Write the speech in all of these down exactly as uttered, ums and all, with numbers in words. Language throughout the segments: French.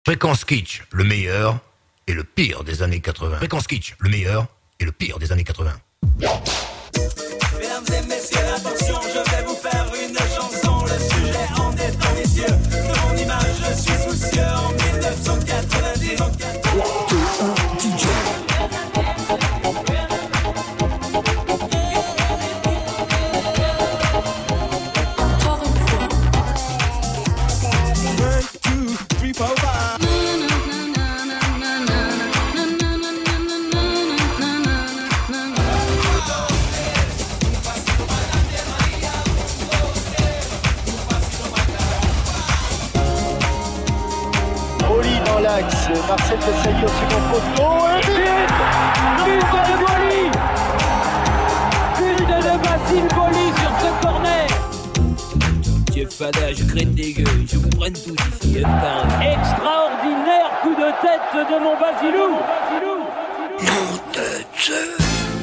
Fréquence Kitsch, le meilleur et le pire des années quatre-vingts. Fréquence Kitsch, le meilleur et le pire des années quatre-vingts. Mesdames et messieurs, attention, je vais vous faire une chanson. Le sujet en est ambitieux. De mon image, je suis soucieux. En dix-neuf cent quatre-vingt-dix. Marcel Desailly au second poteau et but but de Boily, but de Basile Boily sur ce corner. Jeff Fada, je graine des gueux, je vous prenne tous ici. Extraordinaire coup de tête de mon Basilou. Nom de Dieu.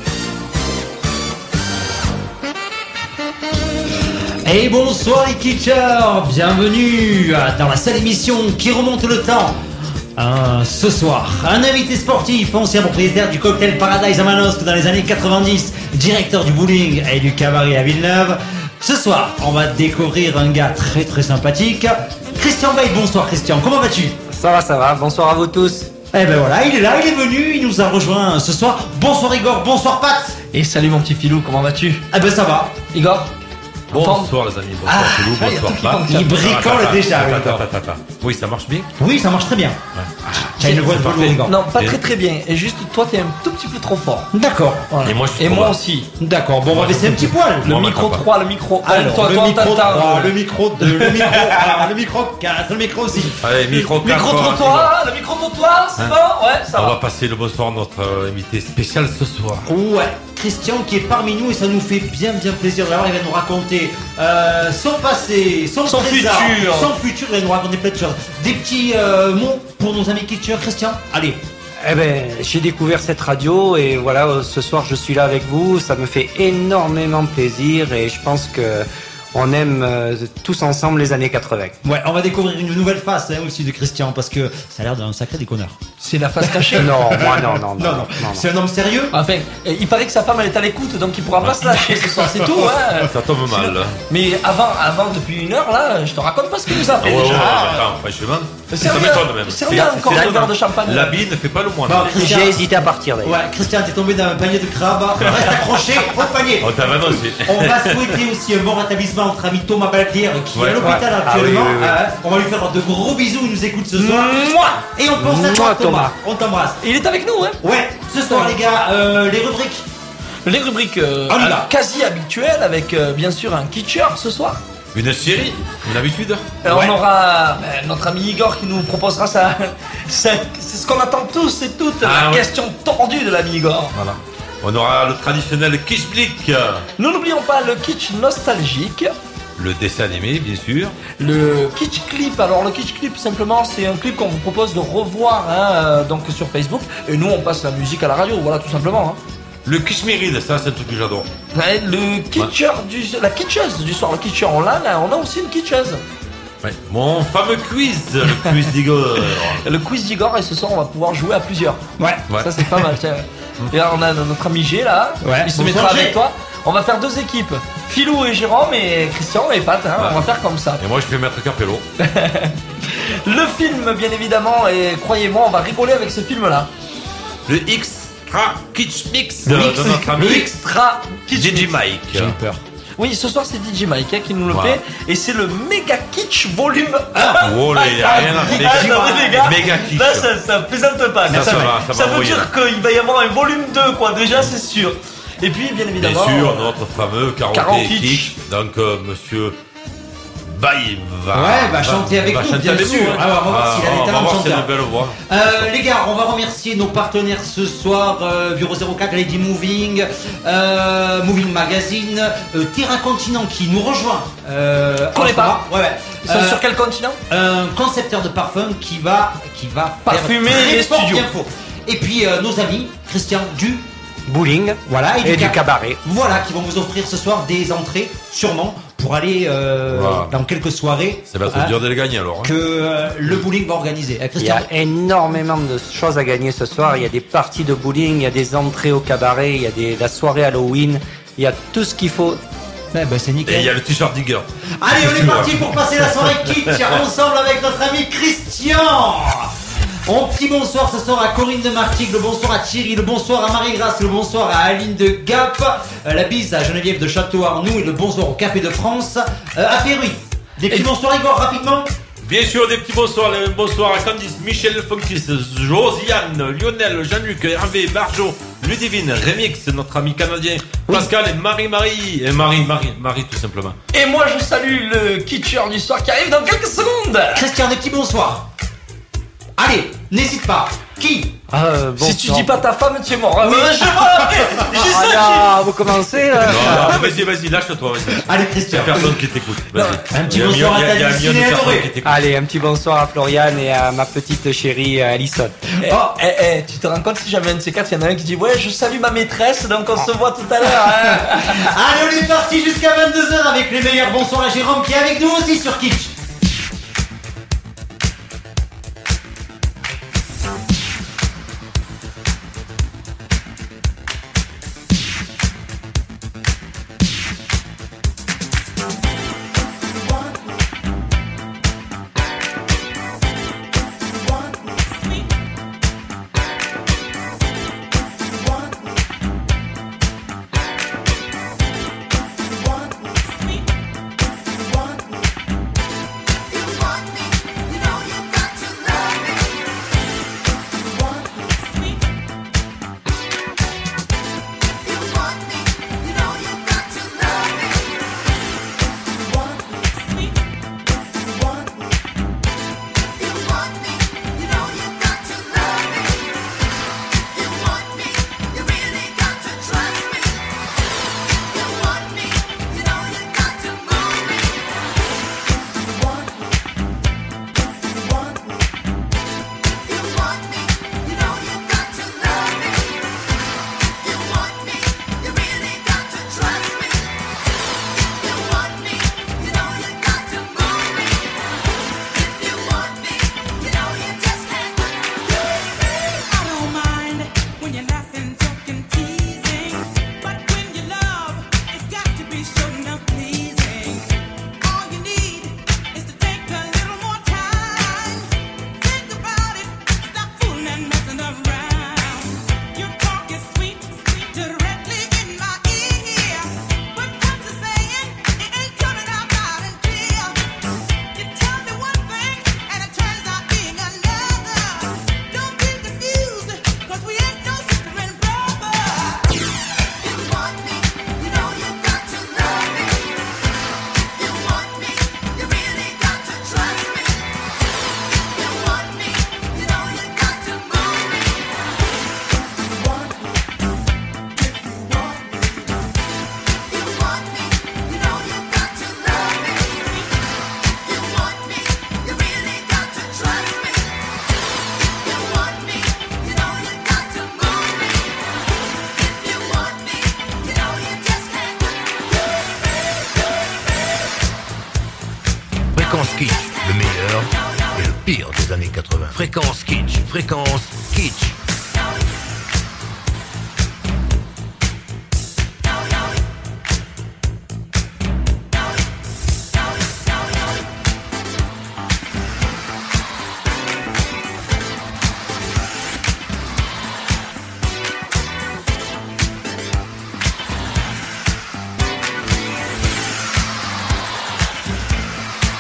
Et bonsoir les kitschers, bienvenue dans la seule émission qui remonte le temps. Euh, ce soir, un invité sportif, ancien propriétaire du cocktail Paradise à Manosque dans les années quatre-vingt-dix, directeur du bowling et du cabaret à Villeneuve. Ce soir, on va découvrir un gars très très sympathique, Christian Bale. Bonsoir Christian, comment vas-tu ? Ça va, ça va, bonsoir à vous tous. Eh ben voilà, il est là, il est venu, il nous a rejoint ce soir. Bonsoir Igor, bonsoir Pat. Et salut mon petit filou, comment vas-tu ? Eh ben ça va. Igor ? Bonsoir les amis, bonsoir Ah, Philou, bonsoir Pat. Il bricole déjà. Attends, Igor. attends, attends, attends. Oui, ça marche bien. Oui, ça marche très bien. Ouais. Tu as une voix de velours, Igor. Non, pas Et- très très bien, et juste toi t'es un tout petit peu trop fort. D'accord. Voilà. Et moi, je suis Et trop moi bas. aussi. D'accord, bon on va Moi, baisser un petit poil. Le Moi, micro maintenant, trois, le micro un, Alors, toi, le toi, micro t'entends. trois, le micro deux, le micro un, le micro quatre, le micro six. Allez, micro quatre. Micro-trottoir, le micro-trottoir, c'est Hein bon ? Ouais, ça On va va. passer le bonsoir à notre euh, invité spécial ce soir. Ouais, Christian qui est parmi nous et ça nous fait bien bien plaisir de l'avoir. Il va nous raconter euh, son passé, son, Son présent, futur. son futur. Il va nous raconter plein de choses. Des petits euh, mots pour nos amis kitschers, Christian. Allez. Eh ben, j'ai découvert cette radio et voilà, euh, ce soir je suis là avec vous. Ça me fait énormément plaisir et je pense que on aime euh, tous ensemble les années quatre-vingts. Ouais, on va découvrir une nouvelle face hein, aussi de Christian parce que ça a l'air d'un sacré déconneur. C'est la face cachée ? Non, moi non, non, non. Non, non, c'est un homme sérieux. Enfin, euh, il paraît que sa femme elle est à l'écoute, donc il pourra pas se lâcher ce soir, c'est tout. Hein. Ça tombe mal. là. Mais avant, avant, depuis une heure là, je te raconte pas ce qu'il nous a Ah fait ouais, ouais, déjà. ouais, attends, franchement, ça Serre m'étonne même. Serre bien encore c'est- un verre de champagne. L'habit ne fait pas le moine. Bon, Christian. J'ai hésité à partir d'ailleurs. Ouais, Christian, t'es tombé dans un panier de crabes. Reste accroché au panier. On t'a vraiment aussi. On va souhaiter aussi un bon rétablissement à notre ami Thomas Baltière qui Ouais. est à l'hôpital Ouais. actuellement. Ah oui, oui, oui. Euh, on va lui faire de gros bisous, il nous écoute ce soir. Mouah. Et on pense à toi Mouah, Thomas. Thomas. On t'embrasse. Il est avec nous, hein. Ouais, ce soir les gars, euh, les rubriques. Les rubriques euh, On y va. quasi habituelles avec euh, bien sûr un kitcher ce soir. Une série, une habitude. Alors Ouais. on aura ben, notre ami Igor qui nous proposera sa, sa- c'est ce qu'on attend tous et toutes, Ah, la ouais. question tordue de l'ami Igor. Voilà. On aura le traditionnel Kishblick, Nous n'oublions pas le kitsch nostalgique. le dessin animé bien sûr. Le Kitsch Clip, alors le Kitsch Clip simplement c'est un clip qu'on vous propose de revoir hein, euh, donc sur Facebook et nous on passe la musique à la radio, voilà tout simplement. Hein. Le Kishmiride, ça c'est un truc que j'adore. Ouais, le kitcher du, la kitscheuse du soir, le kitcher on l'a, là, on a aussi une kitscheuse. Ouais. Mon fameux quiz, le quiz d'Igor. Le quiz d'Igor et ce soir on va pouvoir jouer à plusieurs. Ouais. Ouais. Ça c'est pas mal. Tiens. Et là on a notre ami G là, Ouais. il se Bonsoir, mettra G. avec toi. On va faire deux équipes, Philou et Jérôme et Christian et Pat, hein, Ouais. on va faire comme ça. Et moi je vais mettre Capello. Le film bien évidemment et croyez-moi on va rigoler avec ce film là. Le Extra Kitsch Mix de, Le de X- notre ami Le extra kitsch. D J Mike. J'ai eu peur. Oui, ce soir c'est D J Mike hein, qui nous le Voilà. fait et c'est le méga kitsch volume un. Oh là, y a rien à faire. Attendez, les gars, Méga kitsch. là ça, ça plaisante pas. Ça, ça va, ça va veut envoyer, dire qu'il va y avoir un volume deux quoi, déjà c'est sûr. Et puis bien Bien évidemment. sûr, notre fameux karaoké Karaoké kitsch. kitsch. Donc euh, monsieur Baye va, Ouais, va chanter avec va nous, chanter bien avec sûr. nous, hein. Alors, on va voir s'il a les on va talents de voir s'il a chanteur. une belle voix. Euh, les gars, on va remercier nos partenaires ce soir, euh, Bureau zéro quatre, Lady Moving, euh, Moving Magazine, euh, Terra Continent qui nous rejoint. Euh, Connais en pas. ce moment. Ouais, ouais. Ils sont Euh, sur quel continent? Un concepteur de parfum qui va, qui va faire Parfumer très les fort studios. d'infos. Et puis euh, nos amis, Christian du Bowling voilà, et du cab- cabaret. Voilà, qui vont vous offrir ce soir des entrées, sûrement, pour aller euh, Voilà. dans quelques soirées. Ça va être hein, dur de les gagner alors. Hein. que euh, le bowling va organiser. Euh, Il y Christian. a énormément de choses à gagner ce soir. Il y a des parties de bowling, il y a des entrées au cabaret, il y a des, la soirée Halloween. Il y a tout ce qu'il faut. Ouais, bah, c'est nickel. Et il y a le t-shirt Digger. Allez, on est Tu vois. parti pour passer la soirée kitsch ensemble avec notre ami Christian. Un petit bonsoir ce soir à Corinne de Martigues, le bonsoir à Thierry, le bonsoir à Marie-Grace, le bonsoir à Aline de Gap, euh, la bise à Geneviève de Château-Arnoux et le bonsoir au Café de France, euh, à Péruy. Des petits bonsoirs Igor, rapidement. Bien sûr, des petits bonsoirs. Le bonsoir à Candice, Michel Funkis, Josiane, Lionel, Jean-Luc, Hervé, Marjo, Ludivine, Remix, notre ami canadien, Pascal et Marie-Marie. Et Marie, Marie, Marie tout simplement. Et moi je salue le kitcher du soir qui arrive dans quelques secondes. Christian, des petits bonsoirs. Allez, n'hésite pas. Qui Ah, euh, bon Si tu sang. dis pas ta femme, tu es mort. Ah, ouais, je vois. J'ai Ah, ça. là, vous commencez là. Non, non, vas-y, vas-y, lâche-toi, vas-y. Allez, Il y Christian. a personne qui t'écoute. Vas-y. Un petit Il y a bonsoir million- à il y a- il y a ta un million de ciné personnes adorée. qui t'écoutent. Allez, un petit bonsoir à Floriane et à ma petite chérie euh, Alison. Eh, eh, eh, tu te rends compte si jamais un de ces quatre, il y en a un qui dit ouais, je salue ma maîtresse, donc on se voit tout à l'heure. Hein. Allez, on est parti jusqu'à vingt-deux heures avec les meilleurs. Bonsoir à Jérôme qui est avec nous aussi sur Kitsch. Fréquence Kitsch, le meilleur et le pire des années quatre-vingts. Fréquence Kitsch, fréquence Kitsch.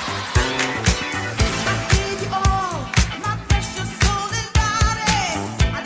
I gave you all my precious soul and body.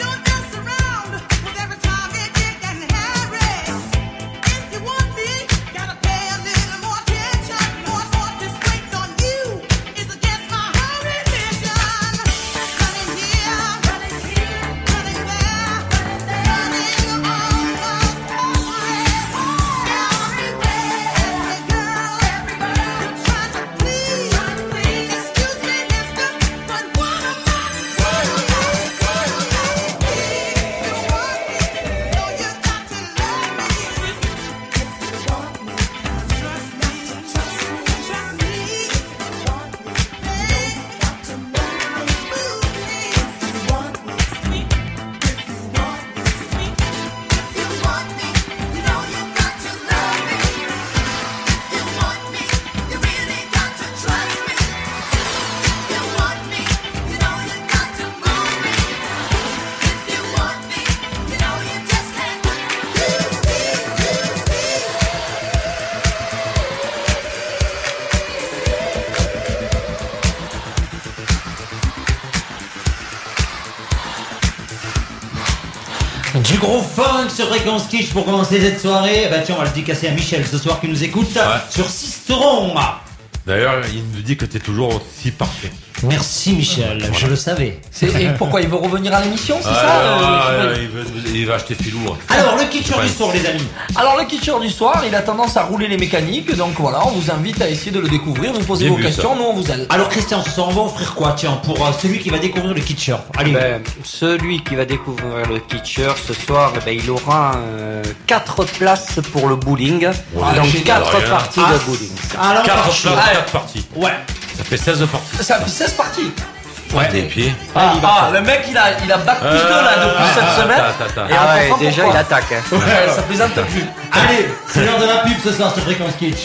Du gros funk sur Fréquence Kitsch pour commencer cette soirée. Bah tiens, on va le dédicacer à Michel ce soir qui nous écoute ouais. sur Sisteron. D'ailleurs, il nous dit que t'es toujours aussi parfait. Merci Michel, voilà. Je le savais. C'est, et pourquoi il veut revenir à l'émission, c'est ah, ça ah, euh, il, veut, il va acheter filou. Hein. Alors le kitcher du soir les amis. Alors le kitcher du soir, il a tendance à rouler les mécaniques, donc voilà, on vous invite à essayer de le découvrir, vous posez Bien vos questions, ça. Nous on vous aide. Alors Christian, ce soir on va offrir quoi tiens pour euh, celui qui va découvrir le kitcher. Allez. Ben, celui qui va découvrir le kitcher ce soir, ben, il aura euh, quatre places pour le bowling, ouais, donc quatre parties ah, de bowling. Alors quatre places, quatre parties. Ouais. Ça fait seize parties. Ça fait seize parties. Ouais. Des pieds. Ah, ah le mec il a, il a bac plus deux là depuis euh, cette semaine. Ta, ta, ta. Et ah ouais, déjà il attaque. Hein. Ouais, ça plaisante plus. Allez, c'est l'heure de la pub ce soir sur Fréquence Kitsch.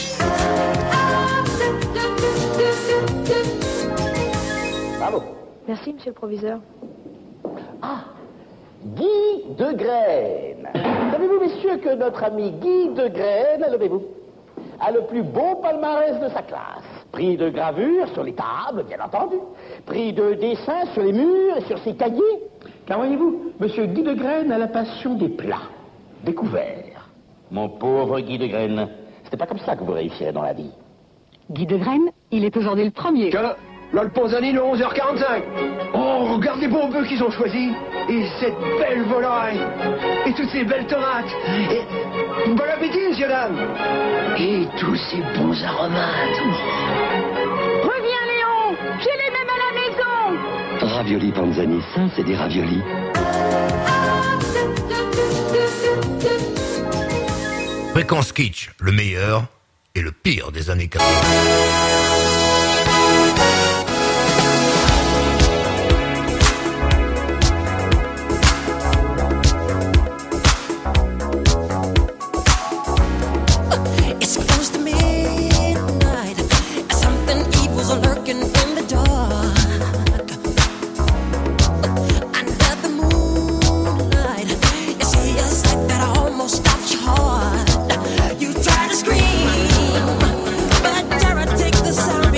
Bravo. Merci monsieur le proviseur. Ah, Guy de Graine. Savez-vous messieurs que notre ami Guy de Graine, levez-vous, a le plus beau palmarès de sa classe. Prix de gravure sur les tables, bien entendu. Prix de dessin sur les murs et sur ses cahiers. Car voyez-vous, monsieur Guy de Graine a la passion des plats, découverts. Mon pauvre Guy de Graine, c'était pas comme ça que vous réussirez dans la vie. Guy de Graine, il est aujourd'hui le premier. Tiens là, là le Ponzani, le onze heures quarante-cinq. Oh, regarde les bons bœufs qu'ils ont choisis. Et cette belle volaille. Et toutes ces belles tomates. Et... Bon appétit, monsieur dame. Et tous ces bons aromates. Reviens, Léon. J'ai les mêmes à la maison. Ravioli Panzani, ça, c'est des raviolis. Fréquence Kitsch, le meilleur et le pire des années quatre-vingts. Sorry.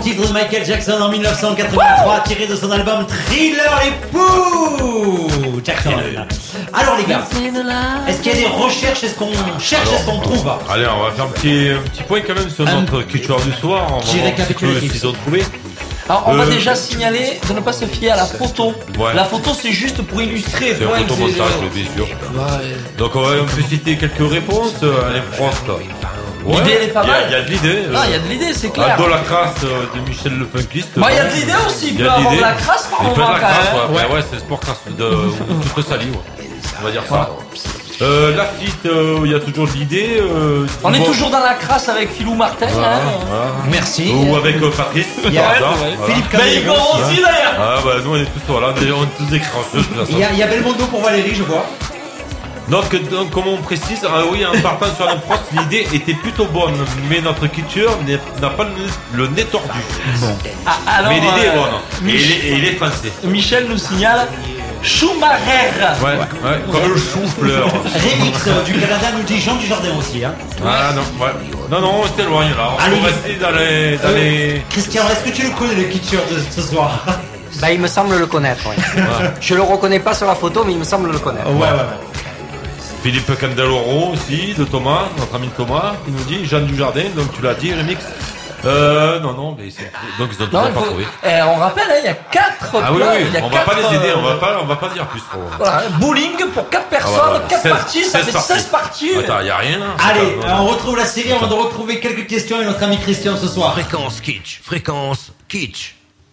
titre de Michael Jackson en dix-neuf cent quatre-vingt-trois, tiré de son album Thriller et Pou Jackson. Alors les gars, est-ce qu'il y a des recherches? Est-ce qu'on cherche? Alors, Est-ce qu'on trouve? Allez, on va faire un petit, un petit point quand même sur Un notre culture du soir. On va petit voir un petit peu récapitulatif. ce qu'ils ont trouvé. Alors, on Euh, va déjà signaler de ne pas se fier à la photo. Ouais. La photo, c'est juste pour illustrer. C'est un point, photomontage, c'est- bien sûr. Ouais. Donc on va on peut citer quelques réponses à l'improviste. Ouais, L'idée, elle est pas il y a- mal. Il y a de l'idée. Ah, il y a de l'idée, c'est clair. Dans la crasse euh, de Michel Le Funkiste. Bah, il y a de l'idée aussi, il Il y peut a de avoir de l'idée. la crasse par Il peut moment de la quand crasse, même. ouais. Ouais, ouais, c'est sport crasse de toute salie, ouais. On va dire ça. Euh, la flûte, euh, il y a toujours de l'idée. Euh, On est bon, toujours dans la crasse avec Philou Martin. voilà, hein. voilà. Merci. Ou avec euh, Patrice. Il y a par exemple, ouais. voilà. Philippe Mais Caballero Igor aussi, hein. aussi d'ailleurs. Ah bah nous on est tous voilà, on est tous des cracheux de toute façon. Il y a, il y a Belmondo pour Valérie, je vois. Donc, donc comme on précise, ah oui, en partant sur l'improviste, l'idée était plutôt bonne, mais notre culture n'est- n'a pas le, le nez tordu. Ah, alors, mais l'idée est euh, bonne. Et il est, et il est français. Michel nous signale Schumacher. Ouais, ouais, comme le chou-fleur. Remix euh, du Canada nous dit Jean Dujardin aussi. Hein. Ah non, ouais. Non, non, on s'éloigne là. On Allez. va rester dans les. Dans Euh, les... Christian, est-ce que tu le connais le kitcher de ce soir? Bah, il me semble le connaître, oui. Je le reconnais pas sur la photo, mais il me semble le connaître. Ouais, ouais, ouais. Philippe Candeloro aussi, de Thomas, notre ami Thomas, qui nous dit Jean Dujardin, donc tu l'as dit, remix. Euh, non, non, mais c'est... donc ils ont Non, toujours il pas faut- trouvé. eh, on rappelle, hein, il y a quatre Ah oui, plats, oui, il y a on va quatre, pas les aider, on va euh, pas, on va pas dire plus trop. Voilà, bowling pour quatre personnes, Ah, voilà. quatre seize parties, ça seize fait seize parties. Attends, y a rien là. Allez, Attends, euh, non, on non. retrouve la série avant de retrouver quelques questions et notre ami Christian ce soir. Fréquence kitsch, fréquence kitsch.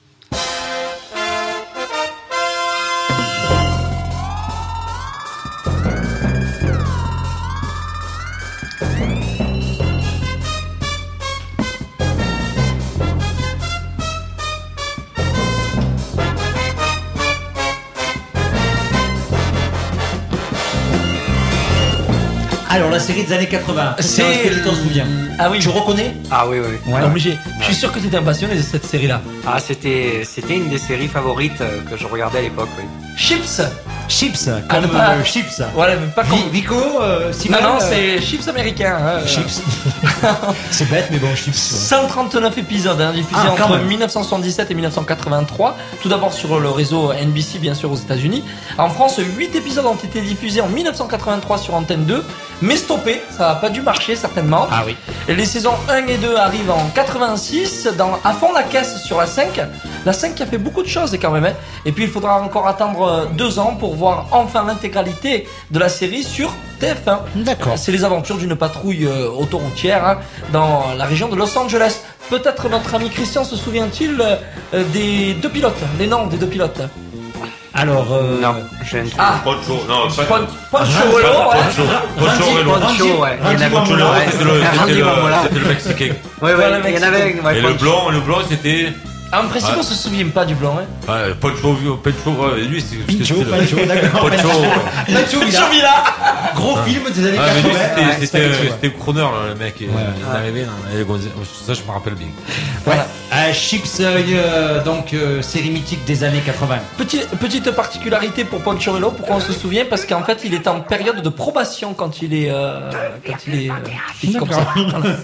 Alors, la série des années quatre-vingts. C'est- Est-ce que tu t'en souviens? Ah oui, Tu reconnais? Ah oui, oui. Ouais. obligé. Je suis sûr que tu étais un passionné de cette série-là. Ah, c'était, c'était une des séries favorites euh, que je regardais à l'époque, oui. Chips. Chips, Ah, comme ne pas- euh, Chips. Voilà, mais pas comme. Vi- Vico, euh, Non, Simon, non, euh, c'est chips américains. hein. Chips. C'est bête, mais bon, Chips. cent trente-neuf épisodes hein, diffusés Ah, quand entre même. dix-neuf cent soixante-dix-sept et dix-neuf cent quatre-vingt-trois. Tout d'abord sur le réseau N B C, bien sûr, aux États-Unis. En France, huit épisodes ont été diffusés en dix-neuf cent quatre-vingt-trois sur Antenne deux, mais stoppés. Ça n'a pas dû marcher, certainement. Ah oui. Et les saisons un et deux arrivent en quatre-vingt-six, dans À fond la caisse sur la cinq. La cinq qui a fait beaucoup de choses quand même. Hein. Et puis il faudra encore attendre euh, deux ans pour voir enfin l'intégralité de la série sur T F un. D'accord. C'est les aventures d'une patrouille euh, autoroutière hein, dans la région de Los Angeles. Peut-être notre ami Christian se souvient-il euh, des deux pilotes, les noms des deux pilotes. Alors, euh, Non, j'ai un truc. Ah, Poncho, non, pas Pon- Poncho Ah, Relo, pas ouais. Poncho. Poncho Randy- Relo. Randy- Poncho, ouais. Il y en Randy avait- Poncho Relo, Mamola. c'était le, Randy c'était le, Mamola. c'était le Mexicain. Ouais, Voilà, ouais, il y en avait. Ouais, Et le Poncho. blanc, le blanc c'était. En principe, Ouais. on se souvient pas du blanc. Hein. Ouais, Poncho, Poncho, ouais, lui c'est. Pincho, c'était le- Pancho, d'accord. Poncho. Pancho Villa. Villa. Gros film des années Ah, mais lui quatre-vingts. c'était, Ouais, c'était, c'est Pancho, ouais. c'était Croner, là, le mec. Il Ouais. est arrivé, là, il est gonzé- ça je me rappelle bien. Ouais. Euh, Chips, euh, donc euh, série mythique des années quatre-vingts. Petit- petite particularité pour Poncho Relo, pourquoi on se souvient? Parce qu'en fait, il est en période de probation quand il est, euh, quand il est, euh, il est comme ça. Voilà.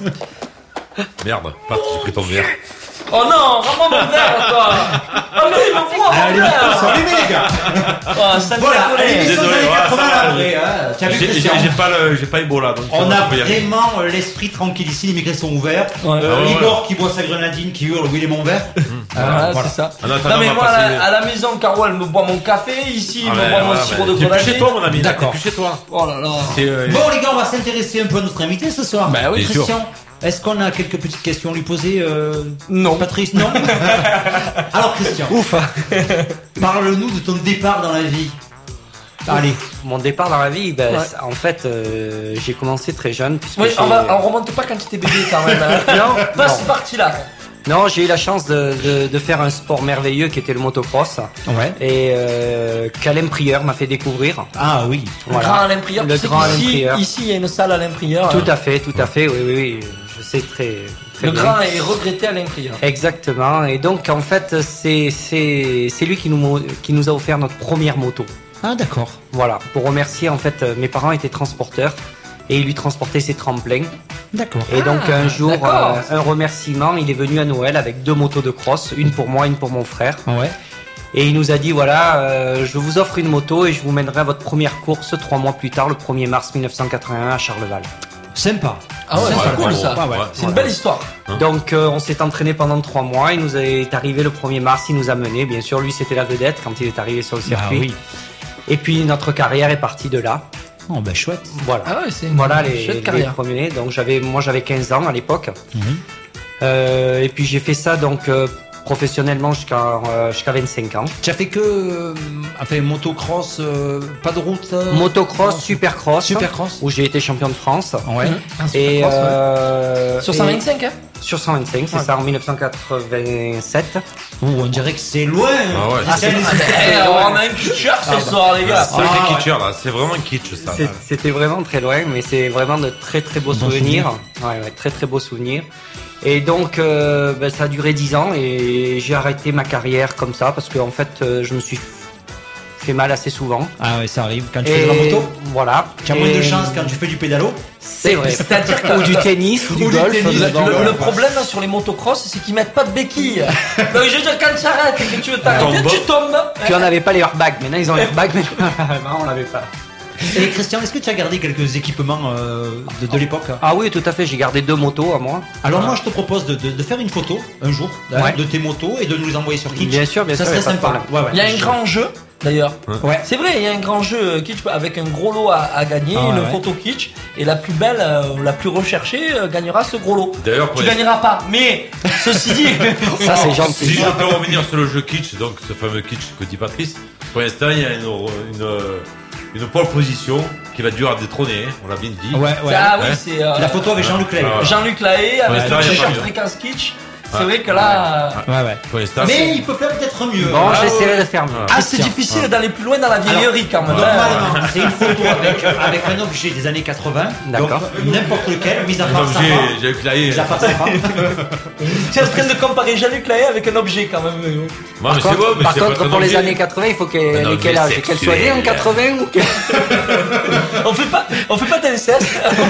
Merde, Pat, j'ai pris ton verre. Oh non, rends-moi mon verre, toi. Oh mais il me prend Ah, mon les micros sont verre. allumés, les gars. Oh, ça me Voilà, fait l'émission des Désolé, années ouais, quatre-vingts, ça, là, après, hein. Tu as vu, J'ai, j'ai, Christian? j'ai pas le, j'ai pas Ebola, donc. On on a peut y aller. vraiment euh, l'esprit tranquille ici, les micros sont ouverts. Ouais. Euh, Ah ouais, Igor qui boit sa grenadine, qui hurle, oui, il est mon verre. Euh, Voilà, voilà. c'est ça. En attendant, Non mais on va moi à passer- la, à la maison, Caro elle me boit mon café, ici il Ah me ouais, boit mon ouais, sirop ouais. de T'es plus grenadine. chez toi, mon ami. là, D'accord. T'es plus chez toi. Oh là là. C'est, euh, Bon les gars, on va s'intéresser un peu à notre invité ce soir. Bah oui, Christian, est-ce qu'on a quelques petites questions à lui poser euh... Non. Patrice, non. Alors Christian, Ouf. parle-nous de ton départ dans la vie. Allez. Mon départ dans la vie, ben, Ouais. c'est- en fait, euh, j'ai commencé très jeune. Puisque Oui, j'ai- on, va, on remonte pas quand tu étais bébé quand même. Hein. Non, Pas non. ce parti-là. Non, j'ai eu la chance de, de, de faire un sport merveilleux qui était le motocross. Ouais. Et euh, qu'Alain Prieur m'a fait découvrir. Ah oui. Le Voilà. grand Alain Prieur. Le Tu sais grand Alain qu'ici, Prieur. ici, il y a une salle Alain Prieur. Tout à fait, tout à fait, oui, oui, oui. Je sais très, très Le bien. grand et regretté Alain Prieur. Exactement. Et donc, en fait, c'est, c'est, c'est lui qui nous, mo- qui nous a offert notre première moto. Ah d'accord. Voilà. Pour remercier, en fait, euh, mes parents étaient transporteurs et ils lui transportaient ses tremplins. D'accord. Et donc Ah, un jour, d'accord. euh, un remerciement, il est venu à Noël avec deux motos de cross, une pour moi, une pour mon frère. Ouais. Et il nous a dit, voilà, euh, je vous offre une moto et je vous mènerai à votre première course trois mois plus tard, le premier mars mille neuf cent quatre-vingt-un à Charleval. Sympa. Ah ouais, Ouais, c'est cool ouais, ça. ouais, ouais. C'est une belle histoire. Donc euh, on s'est entraîné pendant trois mois, il nous est arrivé le premier mars, il nous a mené, bien sûr, lui c'était la vedette quand il est arrivé sur le circuit. Ah oui. Et puis notre carrière est partie de là. Oh ben chouette. Voilà. Ah ouais, c'est une Voilà les, chouette les carrière. premiers. Donc j'avais, moi j'avais quinze ans à l'époque. Mhm. Euh, et puis j'ai fait ça donc euh, professionnellement jusqu'à euh, jusqu'à vingt-cinq ans. Tu as fait que euh, enfin motocross, euh, pas de route. euh, Motocross, non, supercross, Supercross. où j'ai été champion de France. Ouais. Un Et supercross, ouais. euh, Sur et- cent vingt-cinq, hein Sur cent vingt-cinq, c'est Ouais. ça, en mille neuf cent quatre-vingt-sept. Oh, on dirait que c'est loin. Ah ouais, Ah, c'est- c'est- Eh, on a un kitcher ce soir, les gars. C'est Ah, vrai ouais. que kitsch, là, c'est vraiment kitsch ça. C'est- C'était vraiment très loin, mais c'est vraiment de très très beaux Bon souvenirs. Ouais, ouais, très très beaux souvenirs. Et donc, euh, ben, ça a duré dix ans et j'ai arrêté ma carrière comme ça parce que en fait, euh, je me suis fait mal assez souvent. Ah ouais, ça arrive quand tu Et fais de la moto. voilà. Tu as moins Et de chance quand tu fais du pédalo. C'est vrai. C'est-à-dire que- Ou du tennis ou du Ou du golf. tennis, euh, Le, du golf. le- le problème là, sur les motocross, c'est qu'ils mettent pas de béquilles. Donc je veux dire, quand tu arrêtes et que tu veux t'arrêter, Tombe. tu tombes. Puis on n'avait pas les airbags. Maintenant ils ont les airbags, mais avant on l'avait pas. Et Christian, est-ce que tu as gardé quelques équipements euh, de, de l'époque? Ah oui, tout à fait. J'ai gardé deux motos à moi. Alors moi, je te propose de, de- de faire une photo un jour hein, Ouais. de tes motos et de nous les envoyer sur Kitsch. Bien sûr, bien ça sûr, serait y a pas de sympa. problème. Ouais, ouais. Il y a un grand jeu d'ailleurs. Ouais. C'est vrai, il y a un grand jeu euh, kitsch avec un gros lot à, à gagner, Ah ouais, une ouais. photo kitsch, et la plus belle, euh, la plus recherchée euh, gagnera ce gros lot. D'ailleurs, pour Tu les- gagneras pas, mais ceci dit, Ça c'est Si gentil. je peux revenir sur le jeu kitsch, donc ce fameux kitsch que dit Patrice, pour l'instant il y a une, une, une pole position qui va dur à détrôner, hein, on l'a bien dit. Ouais, ouais. ah oui, Ouais. c'est euh, La photo avec Jean-Luc Lay. Ah, Jean-Luc Lahaye avec Ouais, le là, il y a t-shirt pas mieux. fréquence kitsch. C'est Ouais. vrai que là, euh, Ouais, ouais. Pour l'instant, Mais c'est- il peut faire peut-être mieux. Bon, Ah, j'essaierai de faire mieux. ah, c'est difficile d'aller plus loin dans la vieillerie quand même. Normalement, c'est une photo avec, avec un objet des années quatre-vingts. Donc D'accord. n'importe lequel, mis à un part sa objet, femme. j'ai éclairé. Mis à part sa femme. Tu es en train de comparer Jean-Luc Lahaye avec un objet quand même. Moi, mais Par c'est contre, bon, mais par c'est contre, pas pour un les objet. années quatre-vingts, il faut qu'elle Un ait objet quel âge Qu'elle soit née en sexuel. quatre-vingts ou que- On fait pas, on fait pas d'inceste.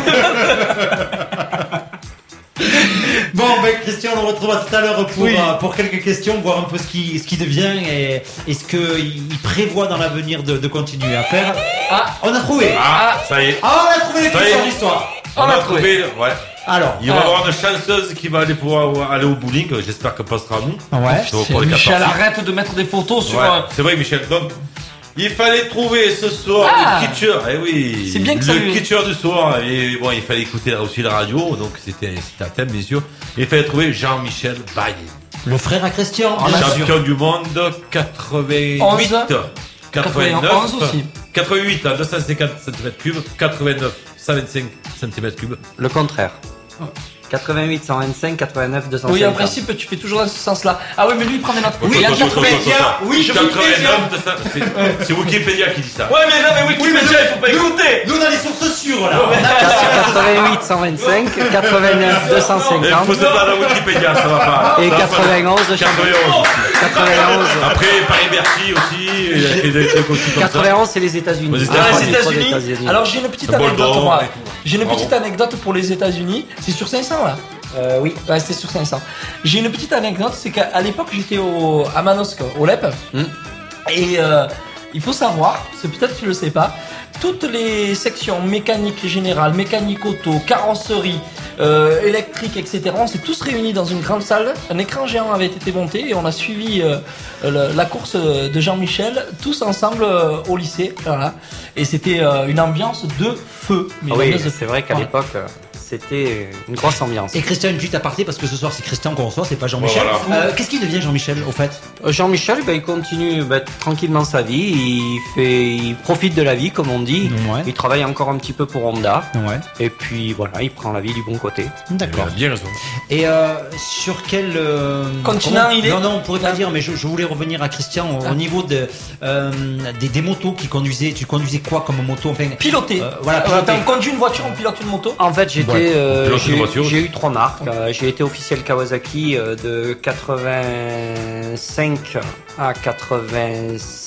Bon, ben Christian, on le retrouvera tout à l'heure pour, Oui. euh, pour quelques questions, voir un peu ce qui, ce qui devient et, et ce qu'il prévoit dans l'avenir de, de continuer à faire. Ah, on a trouvé. Ah, ça y est. Ah, on a trouvé les Ça y questions est. d'histoire. On, On a a trouvé, ouais. Alors, Il va y euh, avoir une chanceuse qui va aller pouvoir aller au bowling, j'espère qu'elle passera à nous. ouais. Donc, pour les Michel, quatre parties. arrête de mettre des photos sur. Ouais, euh, c'est vrai, Michel. Donc, il fallait trouver ce soir Ah. le kitcher. Eh oui, C'est bien que ça le lui- kitcher du soir. Et bon, il fallait écouter aussi la radio, donc c'était c'était un thème, bien sûr. Il fallait trouver Jean-Michel Bailly, Le frère à Christian, On bien a sûr. champion du monde quatre-vingt-huit, onze. quatre-vingt-neuf, onze aussi. quatre-vingt-huit à deux cent cinquante centimètres cubes, quatre-vingt-neuf, cent vingt-cinq centimètres cubes. Le contraire. quatre-vingt-huit, cent vingt-cinq, quatre-vingt-neuf, deux cent cinquante. Oui, en principe, tu fais toujours dans ce sens-là. Ah oui, mais lui, il prend des notes. Oui, Attends, attends, Wikipédia. attends, attends. Oui, je quatre-vingt-neuf, deux cents, c'est- c'est Wikipédia qui dit ça. Ouais, mais non, mais Wikipédia, il faut pas écouter. Nous, on a les sources sûres là. quatre-vingt-huit, cent vingt-cinq, quatre-vingt-neuf, deux cent Mais cinquante faut se pas dans Wikipédia, ça va pas. et Ça va pas. quatre-vingt-onze, quatre-vingt-onze. quatre-vingt-onze. Après, Paris-Bercy aussi, il a fait des trucs aussi comme ça. quatre-vingt-onze, c'est les États-Unis. Aux Ah, États-Unis. les États-Unis. Alors, j'ai une petite Un bol anecdote, d'or moi. et tout. J'ai une Bravo. petite anecdote pour les États-Unis. C'est sur cinq cents là. Euh, oui. Ouais, c'était sur cinq cents. J'ai une petite anecdote, c'est qu'à à l'époque, j'étais au, à Manosque, au L E P. Hmm. Et euh, il faut savoir, c'est peut-être que tu le sais pas, toutes les sections mécanique générale, mécanique auto, carrosserie, euh, électrique, et cetera. On s'est tous réunis dans une grande salle. Un écran géant avait été monté et on a suivi euh, le- la course de Jean-Michel tous ensemble euh, au lycée. Voilà. Et c'était euh, une ambiance de feu. Mais Ah une oui, ambiance de c'est vrai qu'à Ouais. l'époque, euh, c'était une grosse ambiance. Et Christian, une petite aparté parce que ce soir c'est Christian qu'on reçoit, c'est pas Jean-Michel. Voilà. Euh, Qu'est-ce qui devient Jean-Michel au fait? Euh, Jean-Michel, ben, il continue ben, tranquillement sa vie, il fait, il profite de la vie comme on dit. Ouais. Il travaille encore un petit peu pour Honda. Ouais. Et puis voilà, il prend la vie du bon côté. Il D'accord. a bien raison. Et euh, sur quel euh, Continent comment- il est Non, non, on pourrait pas dire, mais je, je voulais revenir à Christian au, au niveau de, euh, des, des motos qu'il conduisait. Tu conduisais quoi comme moto? Enfin, Piloté. Euh, voilà, Euh, piloté. attends, on conduit une voiture, on pilote une moto. En fait, j'étais, Ouais. euh, Pilote une j'ai, voiture. j'ai eu trois marques. Euh, j'ai été officiel Kawasaki euh, de quatre-vingt-cinq à quatre-vingt-six.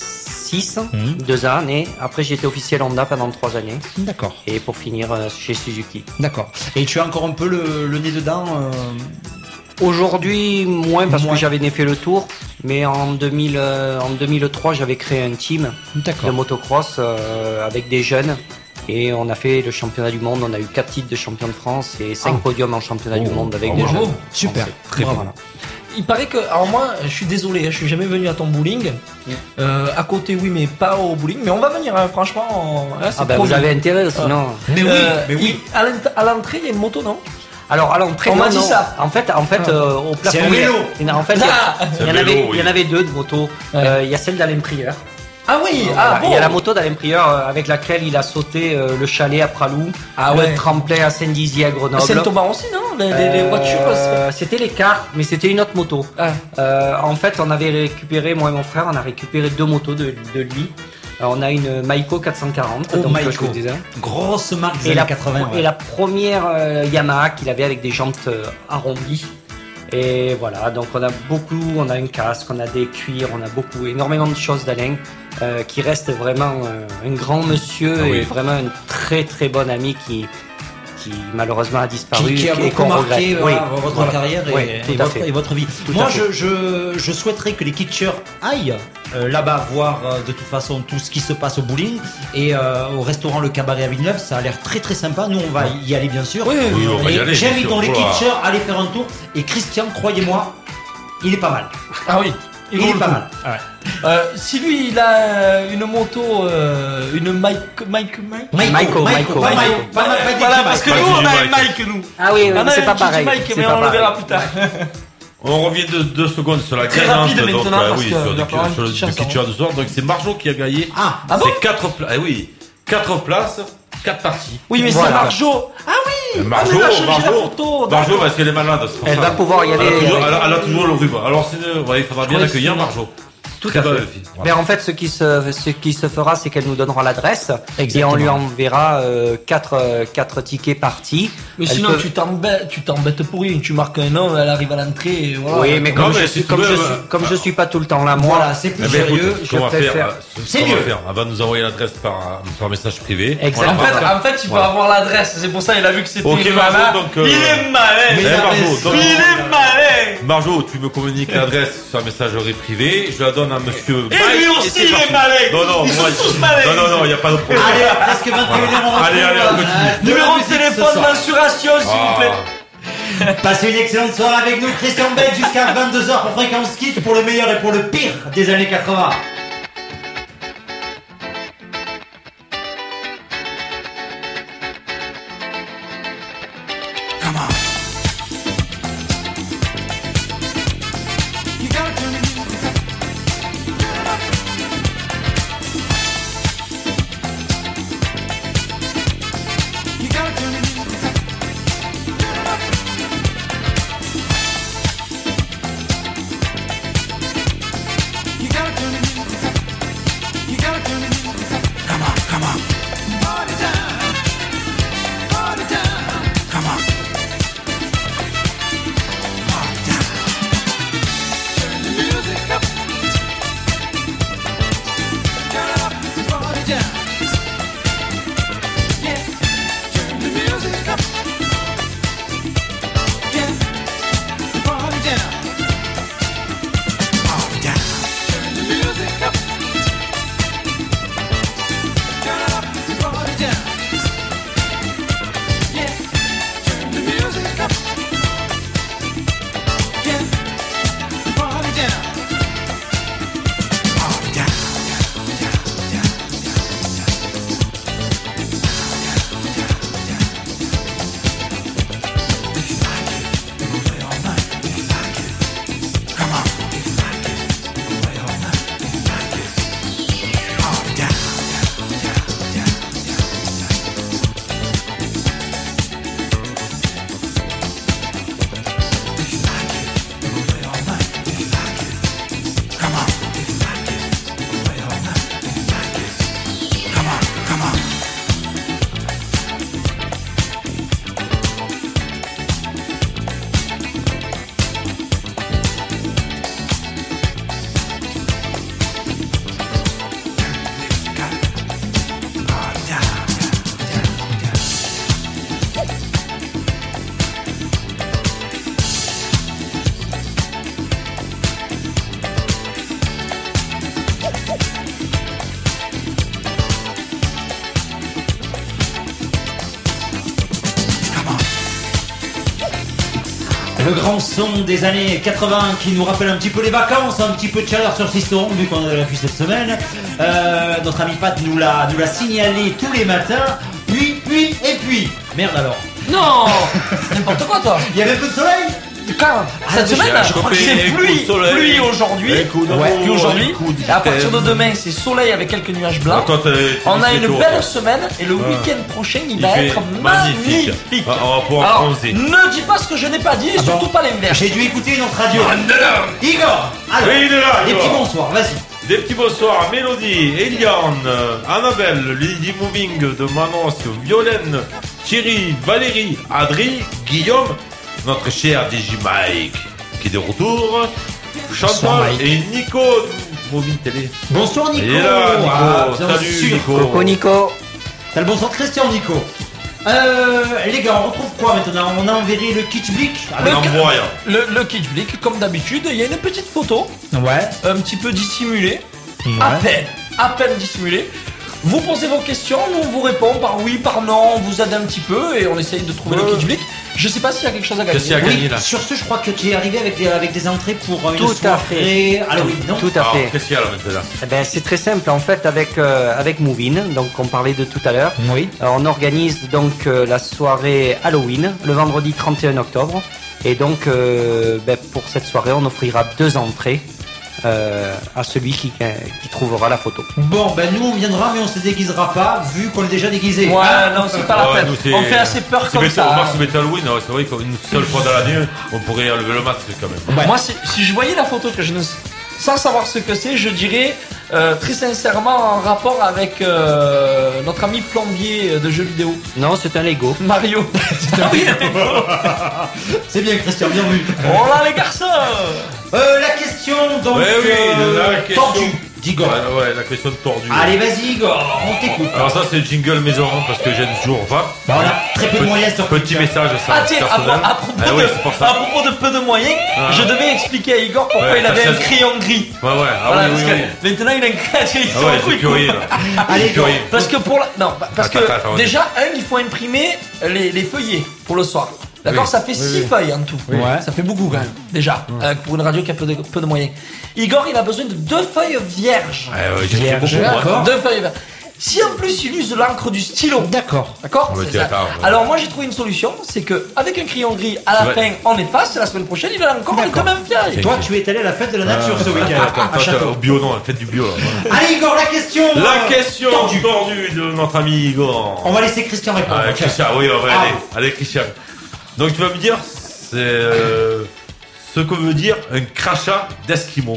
six, Mhm. deux années. Après, j'ai été officiel Honda pendant trois années. D'accord. Et pour finir euh, chez Suzuki. D'accord. Et tu as encore un peu le, le nez dedans euh... Aujourd'hui, moins parce Moins. que j'avais fait le tour. Mais en, deux mille, euh, en deux mille trois, j'avais créé un team D'accord. de motocross euh, avec des jeunes. Et on a fait le championnat du monde. On a eu quatre titres de champion de France et cinq Ah. podiums en championnat du Oh. monde avec Oh, des bravo. jeunes. Super. Français. Très Voilà. bien. Il paraît que, alors moi, je suis désolé, je suis jamais venu à ton bowling. Euh, à côté, oui, mais pas au bowling. Mais on va venir, hein, franchement. on- hein, c'est Ah ben, promis. vous avez intérêt, sinon. Mais oui, Euh, mais oui. il- à l'ent- à l'entrée, il y a une moto, non? Alors à l'entrée, On m'a non, dit non. ça. En fait, en fait, Ah. euh, au plafond, C'est un il y a- vélo. il y a- En fait, il y a- Ah. il y, C'est un en avait, vélo, oui. il y en avait deux de motos. Ouais. Euh, il y a celle d'Alain Prieur. Ah oui, Voilà. ah bon. Il y a la moto d'Alain Prieur euh, avec laquelle il a sauté euh, le chalet à Pralou, Ah le ouais. tremplin à Saint-Dizier à Grenoble. Saint-Thomas aussi, non? Les, les- les Euh, voitures. c'est- C'était les cars, mais c'était une autre moto. Ah. Euh, en fait, on avait récupéré, moi et mon frère, on a récupéré deux motos de, de lui. Alors, on a une Maiko quatre cent quarante, Oh, donc, Maiko. je vous disais. Grosse marque des Et années la, quatre-vingts. et ouais. la première euh, Yamaha qu'il avait avec des jantes euh, arrondies. Et voilà, donc on a beaucoup, on a une casque, on a des cuirs, on a beaucoup, énormément de choses d'Alain, euh, qui reste vraiment euh, un grand monsieur Ah oui. et vraiment un très très bon ami qui, qui malheureusement a disparu Qui, qui a et beaucoup qu'on marqué regrette. voilà, Oui, votre voilà. carrière et, Oui, et tout à votre, fait. et votre vie. Tout Moi, à fait. je, je, je souhaiterais que les kitchers aillent euh, là-bas voir euh, de toute façon tout ce qui se passe au bowling et euh, au restaurant Le Cabaret à Villeneuve. Ça a l'air très très sympa. Nous, on va y aller bien sûr. Oui, oui, Oui, on va y Et aller. J'invite bien donc les sûr. Voilà. kitchers à aller faire un tour. Et Christian, croyez-moi, il est pas mal. Ah oui. Il, vaut est le pas coup. mal. Ouais. Euh, si lui il a euh, une moto, euh, une Mike, Mike, Mike. Maiko, Maiko, Maiko, Maiko. pas Maiko, Maiko. pas Maiko, pas Voilà, Dickie parce que Mike. nous on a un Mike. Mike nous. Ah oui, oui, On a mais c'est un pas petit pareil. Mike, c'est mais pas on le pareil. verra plus tard. On revient de deux secondes sur la Très gagnante. rapide donc, maintenant, euh, parce oui, que sur il va le, falloir une sur le, petite le chanson. Kitcher de soir. Donc c'est Marjo qui a gagné. Ah, Ah bon? c'est quatre places. Eh oui, quatre places, quatre parties. Oui, mais Voilà. c'est Marjo. Ah oui. Marjo, ah, mais elle a changé la Marjo, photo. Marjo, d'accord. parce qu'elle est malade. c'est pour Elle ça. va pouvoir y Elle a aller. toujours, avec- elle a- elle a toujours le rhume. Alors c'est, euh, ouais, il faudra bien crois accueillir que- Marjo. Tout Très à belle fait. fille. Mais Voilà. en fait, ce qui se, ce qui se fera, c'est qu'elle nous donnera l'adresse et Exactement. on lui enverra euh, quatre, euh, quatre tickets partis. Mais Elle sinon, peut- tu t'embêtes, tu t'embêtes pour rien. Tu marques un nom, elle arrive à l'entrée et voilà. Oui, mais comme, Non, mais je, si suis, tu comme, veux, je, euh, suis, comme je suis pas tout le temps là, moi. Voilà, c'est plus Eh ben, écoute, sérieux. ce je qu'on va préfère- faire, euh, ce C'est qu'on va mieux. faire, elle va nous envoyer l'adresse par, par message privé. Exactement. En fait, en fait, il faut Voilà. avoir l'adresse. C'est pour ça qu'il a vu que c'était Ok, une Marjo, nana. donc, euh, Il est malin. Eh, Marjo, donc- Il est malin. Marjo, tu me communiques l'adresse sur la messagerie privée. Je la donne à monsieur. Et Mike, lui aussi, c'est il est parti. malin. Non, non, Ils moi, sont tous malins. non, non, non, il n'y a pas de problème. Allez, à presque vingt et une heures, on Allez, allez, on retrouve, continue. euh, de Numéro la de musique ce téléphone, soir. mensuration, s'il vous plaît. Ah. Passez une excellente soirée avec nous, Christian Bell, jusqu'à vingt-deux heures pour Fréquence Kit, pour le meilleur et pour le pire des années quatre-vingts. Come on. Le grand son des années quatre-vingts qui nous rappelle un petit peu les vacances, un petit peu de chaleur sur Sisteron, vu qu'on l'a vu cette semaine. Euh, notre ami Pat nous l'a, nous l'a signalé tous les matins. Puis, puis, et puis. Merde alors. Non. N'importe quoi toi. Il y avait peu de soleil. Quand cette j'ai semaine, un je crois que chopé, c'est un coup pluie, de soleil. pluie aujourd'hui, Un coup de ouais, beau, pluie aujourd'hui. un coup de Et à partir de thème. demain, c'est soleil avec quelques nuages blancs. Ah, toi, t'es- t'es On a du une météo, belle toi. semaine et le Ouais. week-end prochain, il, Il va fait être magnifique. magnifique. Ah, on va pouvoir Alors, bronzer. ne dis pas ce que je n'ai pas dit et Ah surtout bon pas l'inverse. J'ai dû écouter une autre radio. Ah, Igor. Alors, Oui, il est là, des Igor. petits bonsoirs, vas-y. Des petits bonsoirs à Mélodie, Eliane, Annabelle, Lady Moving de Manos, Violaine, Thierry, Valérie, Adri, Guillaume, notre cher D J Mike qui est de retour, Bonsoir, Chantal Mike. et Nico, Moving Télé. Bonsoir Nico. Il est là, Nico. Ah, bien Salut, sûr. Nico. Coucou Nico. T'as le bonsoir Christian Nico. Euh, les gars, on retrouve quoi maintenant? On a enverré le kitsch blick. Le, Un moyen. le, le kitsch blick, comme d'habitude, il y a une petite photo, Ouais. un petit peu dissimulée, à peine, à peine dissimulée. Vous posez vos questions, nous on vous répond par oui, par non, on vous aide un petit peu et on essaye de trouver Ouais. le kitsch blick. Je sais pas s'il y a quelque chose à gagner. Qu'est-ce qu'il y a à Oui, gagner là? sur ce, je crois que tu es arrivé avec des, avec des entrées pour une Tout à soirée Halloween, non? Tout à Alors, fait. qu'est-ce qu'il y a là maintenant? Eh ben, c'est très simple en fait avec euh, avec Movin, donc on parlait de tout à l'heure. Oui. Euh, on organise donc euh, la soirée Halloween le vendredi trente et un octobre et donc euh, ben, pour cette soirée on offrira deux entrées euh, à celui qui, qui trouvera la photo. Bon, ben nous on viendra, mais on se déguisera pas, vu qu'on est déjà déguisé. Ouais, Ah, non, c'est pas la Ouais, peine. nous, c'est- On fait assez peur C'est comme bête, ça. remarque, hein. c'est bête Halloween, ouais, c'est vrai qu'une seule fois dans l'année, on pourrait enlever le masque quand même. Ouais. Moi, si, si je voyais la photo que je ne, sans savoir ce que c'est, je dirais euh, très sincèrement en rapport avec euh, notre ami plombier de jeux vidéo, Non, c'est un Lego. Mario. Ah oui, C'est bien Christian, bien vu. oh là les garçons. Euh, la question donc Ouais, oui, euh, la question. tordue d'Igor. Ouais, ouais, la question tordue. Allez, vas-y Igor, on t'écoute. Alors ça c'est le jingle maison parce que je n'aime toujours pas. Bah, on a très peu de Petit- moyens sur Petit Twitch. message ça Ah tiens, à, personnel. pro- à propos Ah de, oui, c'est pour à ça. propos de peu de moyens, Ah. je devais expliquer à Igor pourquoi Ouais, il avait ça, un ça- crayon gris. Ouais ouais, ah Voilà, oui parce oui que oui. maintenant il a un crayon. Ah ouais, j'ai curieux là. Allez, J'ai curieux. Parce que pour la... non, parce Attends, que attends, déjà un, il faut imprimer les, les feuillets pour le soir. D'accord, Oui. ça fait Oui, six oui. feuilles en tout. Ouais. Ça fait beaucoup quand même. Déjà, euh, pour une radio qui a peu de, peu de moyens. Igor, il a besoin de deux feuilles vierges. Ouais, ouais, j'ai fait Vierge, beaucoup, moi. d'accord. Deux feuilles vierges. Si en plus il use l'encre du stylo, D'accord. d'accord, Ouais, c'est tiens, ça. attends, ouais. Alors moi j'ai trouvé une solution, c'est que avec un crayon gris à la Ouais. fin on efface, et la semaine prochaine il a encore les deux mêmes feuilles. Toi, tu es allé à la fête de la nature ce week-end. Attends, à attends, Château. au bio non, faites du bio là. voilà. Allez Igor, la question. La euh, question tordue. tordue de notre ami Igor. On va laisser Christian répondre. Ah, Tiens. Christian, oui, on va Ah. aller. Allez, Christian. Donc, tu vas me dire, c'est euh, ce que veut dire un crachat d'Esquimau.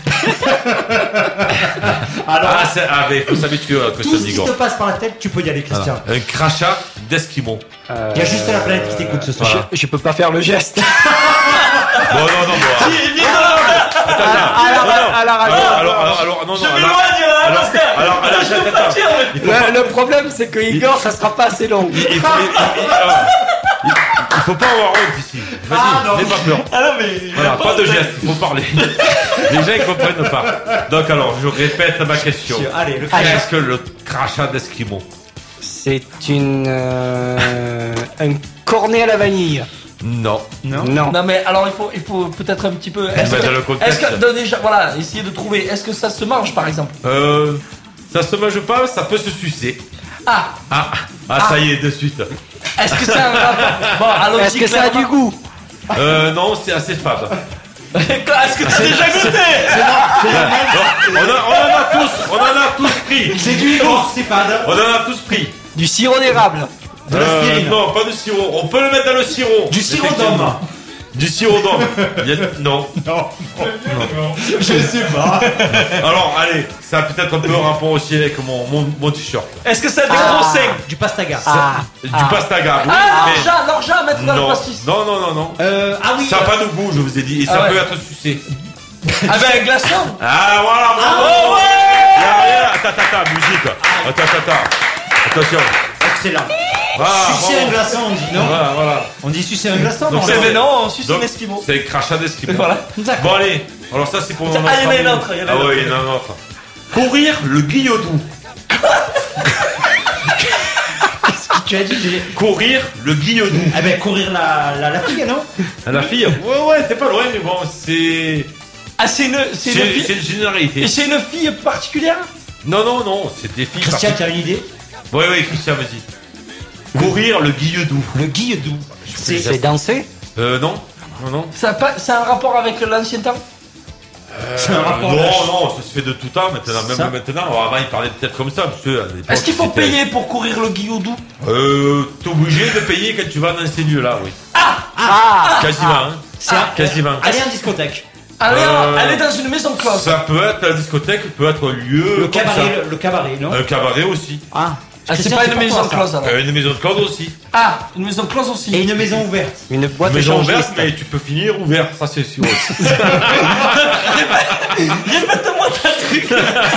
Alors, Ah, c'est, ah, mais il faut s'habituer à tout Christian ce qui Igor. te passe par la tête, tu peux y aller Christian. Voilà. Un crachat d'Esquimau. Il y a juste la planète qui t'écoute ce soir. Voilà. Je peux pas faire le geste. Bon, non, non, bon. Il vient de la- Attends, attends. à la- Non, non. à la radio. Alors, alors, alors, alors, non, Je non. alors- m'éloigne là, alors- parce que alors, alors, je peux attends, pas attends. dire. Il faut pas- Le, le problème, c'est que Igor, ça sera pas assez long. il- il faut- il- il- ah, il- il faut pas avoir honte ici. Ah, non. Vas-y, n'aie pas peur. Ah non mais Voilà, pas de gestes, il faut parler. Les gens ils comprennent pas. Donc alors, je répète ma question. Allez, le Qu'est-ce que le crachat d'Esquimau? C'est une euh, un cornet à la vanille. Non. Non. Non. Non mais alors il faut il faut peut-être un petit peu. Est-ce Mettre que, le contexte. est-ce que de- déjà voilà essayer de trouver est-ce que ça se mange par exemple. Euh, ça se mange pas, ça peut se sucer. Ah Ah, ah, ça y est, de suite. est-ce que c'est un rapport. Bon alors Est-ce que ça a du goût? Euh, non, c'est assez fade. Est-ce que tu as déjà goûté? On, a- on en a tous, on en a tous pris. C'est du Igor, c'est fade. On en a tous pris. Du sirop d'érable. De l'aspirine. non, pas de sirop. On peut le mettre dans le sirop. Du sirop Effectivement. d'homme. Du sirop d'homme. Il y a- Non. Je sais pas. Alors, allez, ça a peut-être un peu rapport aussi avec mon, mon, mon t-shirt. Est-ce que c'est des Ah. gros seins? Du pastaga. Ah. Du pastaga, oui, Ah mais... l'orgeat, l'orgeat à mettre dans le Non, pastis. non, non, non, non. Euh, ah oui. Ça n'a euh, pas de goût, je vous ai dit, et Ah ça ouais. peut être sucé. Ah ben un glaçon. Ah, voilà, bravo. Oh ouais. Y a rien. Attends, attends, attends, musique. Attends, attends, attends. Attention. Excellent. Voilà, Sucer bravo. un glaçon, on dit non. Voilà, voilà. On dit sucer un glaçon. Donc non, c'est- là. Mais non on suce Donc, un esquimau. C'est un crachat d'Esquimau. Voilà. D'accord. Bon, allez. Alors, ça, c'est pour mon Ah, il y en a ami. une autre, il y en a Ah, une oui, autre. il y en a une autre. Courir le guillotou. Tu as dit j'ai... Courir le guilledou. Ah ben courir la, la, la fille, non? La fille, ouais, ouais, t'es pas loin, mais bon, c'est. Ah, c'est une, c'est une C'est fille. c'est une généralité. Et c'est une fille particulière? Non, non, non, c'est des filles. Christian, tu as une idée? Ouais, ouais, Christian, vas-y. Courir le guilledou. Le guilledou. C'est c'est danser? Euh, non. Non, non. Ça a pas, c'est un rapport avec l'ancien temps? Euh, C'est un rapport non, d'âge. non, ça se fait de tout temps maintenant, même Ça. maintenant. Alors, avant, ils parlaient peut-être comme ça, parce que à l'époque, Est-ce qu'il faut c'était- payer pour courir le guilledou? Euh, t'es obligé de payer quand tu vas dans ces lieux-là, oui. Ah! Quasiment, hein. C'est un... Quasiment. Allez en discothèque. Allez, Euh, allez dans une maison close. Ça peut être la discothèque, peut être un lieu. Le comme cabaret, ça. le, le cabaret, non? Un cabaret aussi. Ah. Ah, c'est Christian, pas c'est une pour maison toi, ça. close alors. Euh, une maison de corde aussi. Ah, une maison close aussi. Et une maison ouverte. Une boîte Une maison échangiste. ouverte, mais tu peux finir ouvert, ça c'est sûr aussi. Répète-moi ta truc.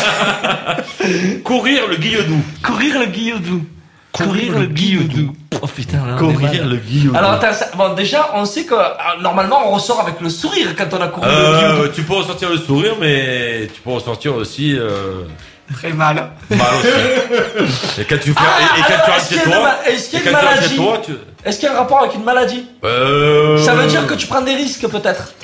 Courir le guilledou. Courir le guilledou. Courir le guilledou. Oh putain, là, on est Courir mal. le guilledou. Alors attends, ça- bon, déjà, on sait que euh, normalement on ressort avec le sourire quand on a couru le guilledou. Euh, tu peux ressortir le sourire, mais tu peux ressortir aussi euh, Très mal. mal aussi. Et quand tu fais, Ah, et, et quand alors, tu rentres est-ce chez qu'il y a une toi, ma- est-ce qu'il y a et une quand tu rentres maladie chez toi, tu. Est-ce qu'il y a un rapport avec une maladie? Euh... Ça veut dire que tu prends des risques peut-être.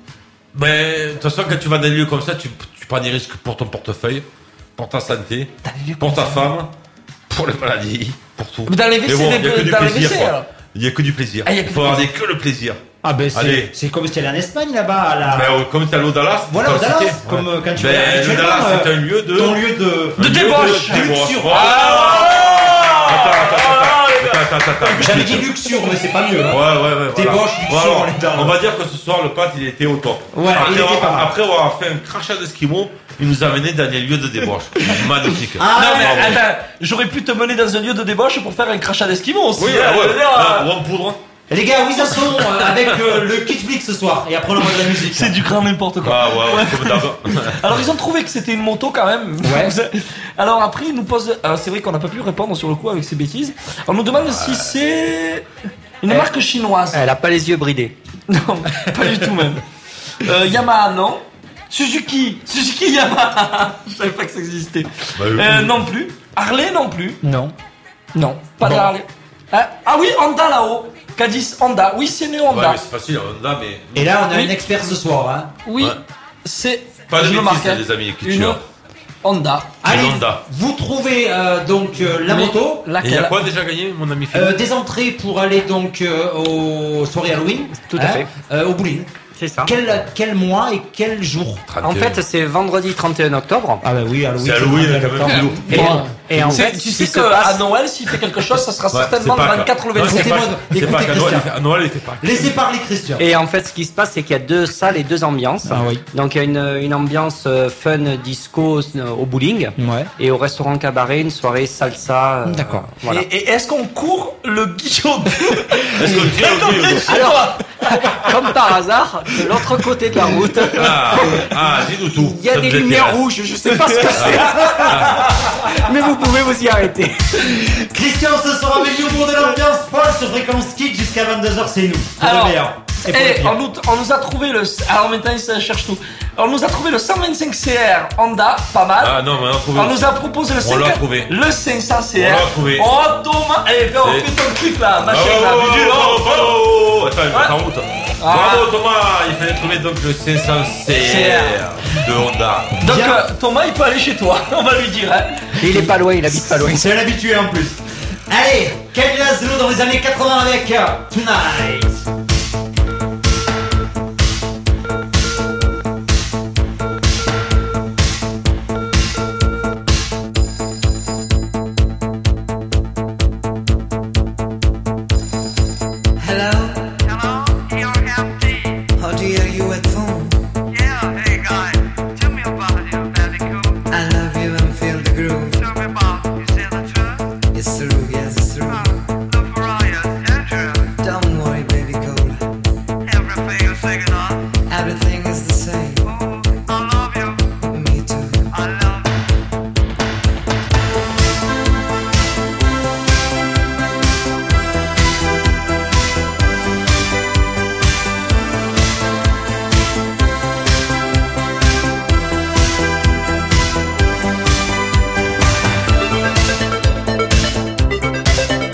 Mais de toute façon, quand tu vas dans des lieux comme ça, tu, tu prends des risques pour ton portefeuille, pour ta santé, pour ta femme, pour les maladies, pour tout. Mais dans les Mais W C, bon, des- il y a que du dans les plaisir, W C, quoi. alors. Il y a que du plaisir. Ah, il y a Il que faut du regarder que le plaisir. Ah ben Allez. c'est, c'est comme si tu allais en Espagne là-bas à la... Mais euh, comme t'es à l'eau Dallas, Voilà, t'as au Dallas, cité. comme euh, quand tu Ben, vas le actuellement, Dallas, euh, c'est un lieu de. ton lieu de... un de lieu débauche. de luxure. Ah Attends, attends, attends, attends, attends, attends. J'avais dit luxure, mais c'est pas mieux. Ouais, Hein. ouais, ouais. Débauche, voilà. luxure, Voilà. on est dans- On va dire que ce soir, le pâte, il était au top. Ouais, après, il était avoir, pas mal. après avoir fait un crachat d'esquimau, il nous a amené dans les lieux de débauche. Magnifique. Ah, Non mais bravo. attends, j'aurais pu te mener dans un lieu de débauche pour faire un crachat d'esquimau aussi. Oui, hein, ah ouais. je veux dire, Ah, euh, ou en poudre. Et les gars, où ils en sont euh, avec euh, le Kitflix ce soir? Et après on envoie de la musique. C'est du grand n'importe quoi. Ah, ouais, ouais, comme d'hab. Alors ils ont trouvé que c'était une moto quand même. Ouais. Alors après ils nous posent. Alors c'est vrai qu'on n'a pas pu répondre sur le coup avec ces bêtises. On nous demande si c'est une Eh. marque chinoise. Elle a pas les yeux bridés. Non, pas du tout même. Euh, Yamaha non. Suzuki, Suzuki Yamaha. Je savais pas que ça existait. Bah, Euh, non plus. Harley non plus. Non. Non, pas de Bon. Harley. Hein ah oui, Honda là-haut. Cadiz Honda. Oui, c'est une Ouais, Honda. mais c'est facile, Honda, mais. Et là on a Oui. un expert ce soir. Hein. Oui, Ouais. c'est. Pas de je me bêtises, marque, hein. les amis, qui Une tuent. Honda. Allez, Honda. vous trouvez euh, donc euh, la Mais moto. Et il y Laquelle a quoi déjà gagné, mon ami Philippe Euh, des entrées pour aller donc euh, aux soirées Halloween. Tout à fait. euh, au bowling. C'est ça. Quel, quel mois et quel jour? En fait, c'est vendredi trente et un octobre. Ah bah oui, Halloween. C'est Halloween, le quand même, trente et un Philou. Et, Bon. et en Tu sais- fait, tu ce sais qui se qu'à passe- Noël, s'il fait quelque chose, ça sera Ouais, certainement c'est le Pâques. vingt-quatre ou le Non, vingt-sept. c'est Pâques. Écoutez-moi, C'est écoutez Pâques. À Noël, Christian. il fait- à Noël, il fait pas. Laissez parler Christian. Et en fait, ce qui se passe, c'est qu'il y a deux salles et deux ambiances. Ah oui. Donc, il y a une, une ambiance euh, fun disco euh, au bowling. Ouais. Et au restaurant cabaret, une soirée salsa. euh, D'accord. Voilà. Et, et est-ce qu'on court le guillot Est-ce qu'on tire au guillot Alors, comme par hasard, de l'autre côté de la route, Ah, ah, dis-nous tout. il y a Ça des nous lumières intéresse. rouges. Je sais pas ce que c'est. Mais vous pouvez vous y arrêter. Christian ce soir avec nous pour de l'ambiance folle sur Fréquence Kids jusqu'à vingt-deux heures, c'est nous. Pour Alors, le meilleur. Et pour le Eh, pire. on, nous, on nous a trouvé le. Alors maintenant, ça cherche tout. On nous a trouvé le cent vingt-cinq C R Honda, pas mal. Ah non, mais on a trouvé. On nous a proposé le, On l'a cinq- trouvé. le cinq cents C R. On l'a trouvé. Oh Thomas, allez, fais, on C'est- fait ton truc là, Ah, machin oh, là, oh, bidule, oh, oh, oh, oh. oh, oh. Attends, il va en route. Ah. Bravo Thomas, il fallait trouver donc le cinq cents C R de Honda. Donc Bien. euh, Thomas, il peut aller chez toi, on va lui dire. Hein. Et il est pas loin, il habite pas loin. C'est un habitué en plus. Allez, Kyle Laszlo dans les années quatre-vingts avec euh, Tonight. Hello? Hello, you're empty. How do you you at phone? Yeah, hey guy, tell me about you, very cool. I love you and feel the groove. Tell me about you, say the truth. It's true, yes, it's true. Look for Ryan, Andrew. Don't worry, baby, cool. Everything you say it on. Everything is the same. Oh, I love you, Me too. I love you. Hello?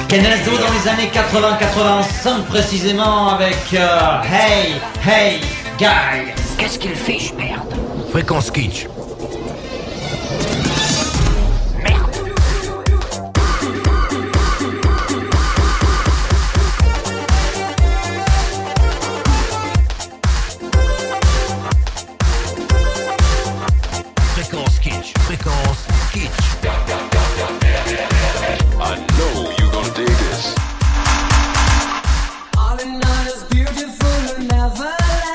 Kenzo dans les années quatre-vingts quatre-vingt-cinq précisément avec euh, Hey, Hey, Guy. Qu'est-ce qu'il fiche, merde? Fréquence kitsch. Fréquence kitsch. Fréquence kitsch. I know you gonna dig this. All in all is beautiful and never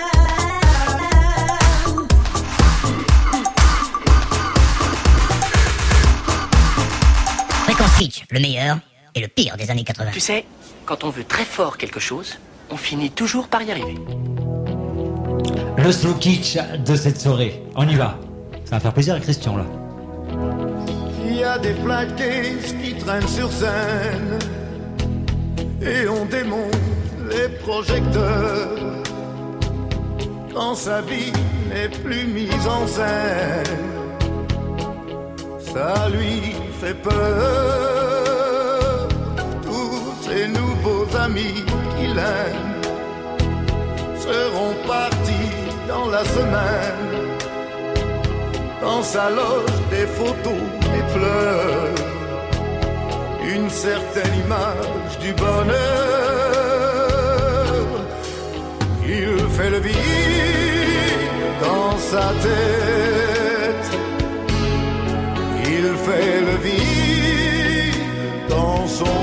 Fréquence Kitsch, le meilleur et le pire des années quatre-vingts. Tu sais, quand on veut très fort quelque chose, on finit toujours par y arriver. Le slow kitsch de cette soirée. On y va. Ça va faire plaisir à Christian là. Il y a des flight cases qui traînent sur scène et on démonte les projecteurs quand sa vie n'est plus mise en scène. Ça lui fait peur. Tous ses nouveaux amis qu'il aime seront partis dans la semaine. Dans sa loge, des photos, des fleurs, une certaine image du bonheur. Il fait le vide dans sa tête. Il fait le vide dans son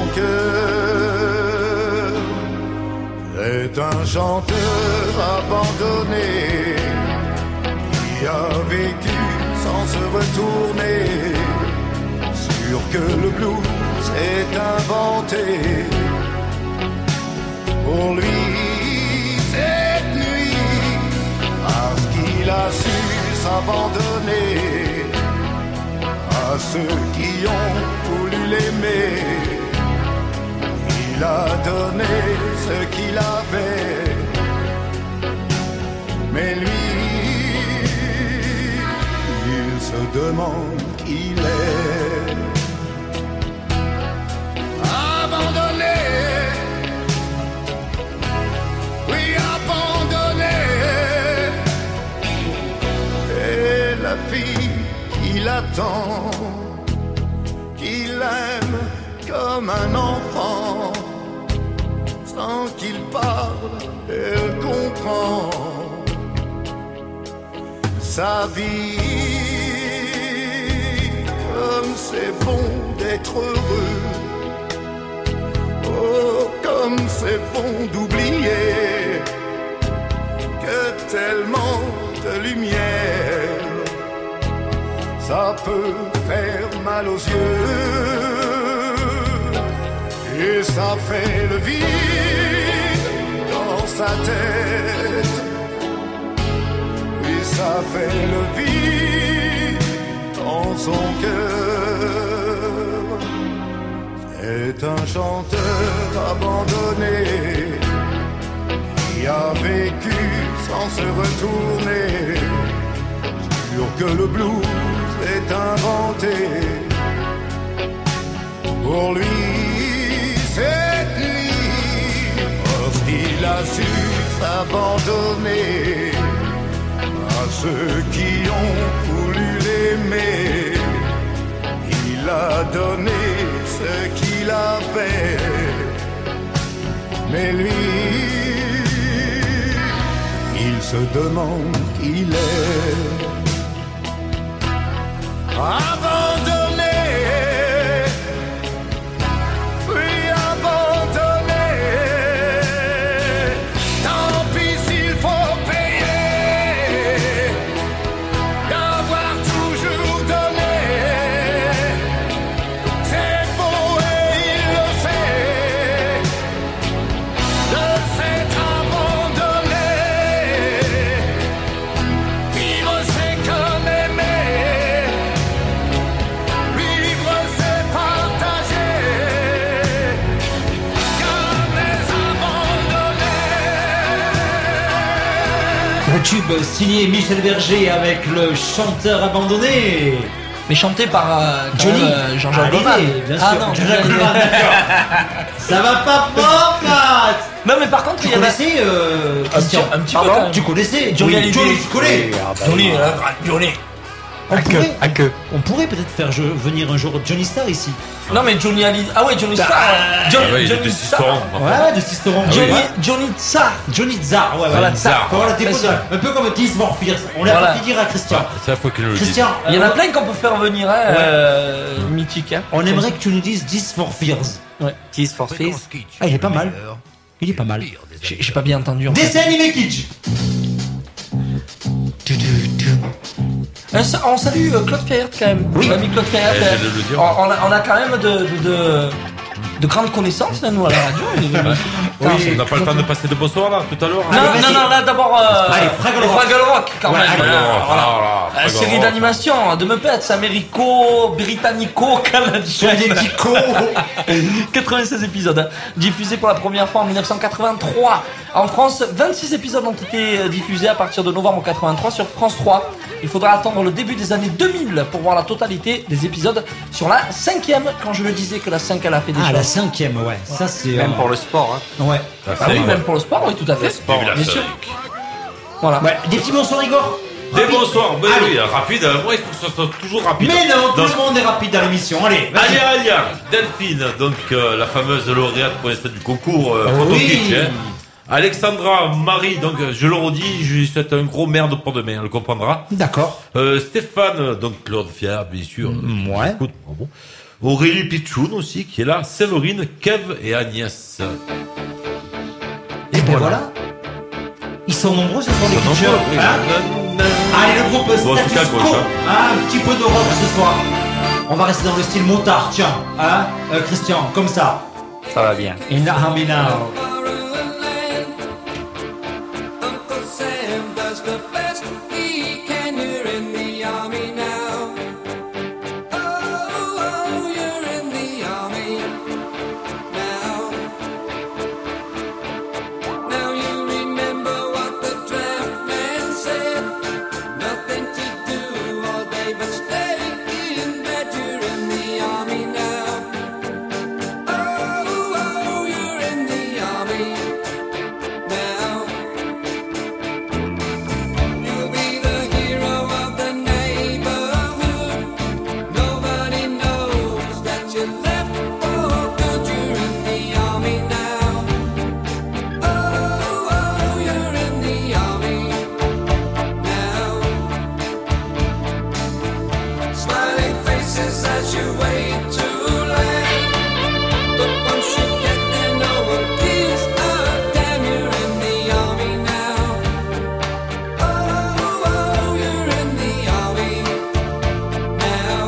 cœur. C'est un chanteur abandonné qui a vécu sans se retourner, sûr que le blues est inventé. Pour lui, cette nuit, parce qu'il a su s'abandonner à ceux qui ont voulu l'aimer. Il a donné ce qu'il avait, mais lui, il se demande qui il est. Abandonné, oui abandonné. Et la fille qui l'attend, qui l'aime comme un enfant, sans qu'il parle, elle comprend sa vie. Comme c'est bon d'être heureux, oh comme c'est bon d'oublier que tellement de lumière ça peut faire mal aux yeux. Et ça fait le vide dans sa tête. Et ça fait le vide dans son cœur. C'est un chanteur abandonné qui a vécu sans se retourner, sûr que le blues est inventé. Pour lui, cette nuit, lorsqu'il a su s'abandonner à ceux qui ont voulu l'aimer, il a donné ce qu'il avait, mais lui, il se demande qui il est. Abandonné, oui abandonné. Tant pis s'il faut payer d'avoir toujours donné. C'est beau et il le sait de s'être abandonné. Vivre c'est comme aimer, vivre c'est partager, jamais abandonné. Le tube signé Michel Berger avec le chanteur abandonné. Mais chanté par euh, quand Johnny. même, euh, Jean-Jacques Hallyday, Goldman. bien Ah sûr. non, Jean-Jacques Johnny Goldman, Hallyday. d'accord. Ça va pas fort, Kat. Non mais par contre Tu il y en a connaissais euh, un petit, Christian un petit peu Pardon quand même. Tu connaissais Johnny Oui, Hallyday. Johnny, tu connais Oui, ah bah Johnny, oui. euh, Johnny. On À que, pourrait, à que. on pourrait peut-être faire jeu- venir un jour Johnny Star ici. Non mais Johnny Hallyday. Ah ouais Johnny Star. Ah, Johnny, Ah ouais, il est Johnny de Star. Sisteron. Ouais, de Sisteron. Johnny, Ouais. Johnny Tsar. Johnny Tsar, ouais, Voilà, ouais. Tsar. Voilà, des Bien fois, sûr. un peu comme Tease for Fears. On l'a Voilà. pas fait dire à Christian. Ah, c'est la fois qu'il nous le dit. Christian, Il y en a euh, plein qu'on peut faire venir, hein, euh, mythique. Hein. on aimerait que tu nous dises Tease for Fears. Ouais. Tease for Fears. Ah, il est pas mal. Il est pas mal. J'ai j'ai pas bien entendu. En fait. Dessin animé kitsch. Euh, ça- On salue euh, Claude Ferret quand même. Oui. L'ami Claude Ferret. Eh, euh, j'allais le dire. on, on a, on a quand même de, de, de, de grandes connaissances là, nous à la radio. Oui, on n'a pas le temps de passer de bonsoir là tout à l'heure. Non, Allez, non, vas-y. non, là d'abord euh, Allez, Fraggle les Rock. Fraggle Rock quand Ouais, même. Fraggle Voilà, Rock, voilà. voilà, La Fraggle série Rock. d'animation de Muppets, américo-britannico-canadienne. Soviético. quatre-vingt-seize épisodes, hein, diffusés pour la première fois en mille neuf cent quatre-vingt-trois. En France, vingt-six épisodes ont été euh, diffusés à partir de novembre quatre-vingt-trois sur France trois. Il faudra attendre le début des années deux mille pour voir la totalité des épisodes sur la cinquième. Quand je le disais que la cinq elle a fait des Ah, choses. la cinquième, ouais. Ça, c'est. Même euh, pour le sport. Hein. Ouais. La Ah oui, série, même ouais. pour le sport, oui, tout à fait. Vive la Bien sûr. série. Voilà. Ouais. Des petits bonsoirs, Igor. Des Rapide. bonsoirs, ben Allez. oui, rapide, euh, moi il faut que ça soit toujours rapide. Mais non, tout Donc, le monde est rapide dans l'émission. Allez, vas-y. Alia Alia, Delphine, donc euh, la fameuse lauréate pour l'instant du concours euh, Photo Oui. Kitsch, hein. Alexandra Marie, donc euh, je le redis, je lui souhaite un gros merde pour demain, elle le comprendra. D'accord. Euh, Stéphane, donc Claude Fier, bien sûr. Mm, ouais. Écoute, bravo. Aurélie Pichoun aussi, qui est là. Séverine, Kev et Agnès. Et ben voilà. Ils sont nombreux, ce soir, les Ils sont kitschers. nombreux, oui. Hein Allez, le groupe Bon, en tout Status cas, Quo. gauche, hein. Ah, un petit peu de rock ce soir. On va rester dans le style motard, tiens. Hein euh, Christian, comme ça. Ça va bien. In the army now. Uncle Sam does the best he can. You're in the army now. Oh, oh, you're in the army now. Now you remember what the draft man said. Nothing to do all day but stay in bed. You're in the army now. Oh, oh, you're in the army now. You'll be the hero of the neighborhood. Nobody knows that you left for good. You're in the army now. Oh, oh, you're in the army now. Smiling faces as you wait to land. But once you get there, no one gives a damn. You're in the army now. Oh, oh, you're in the army now.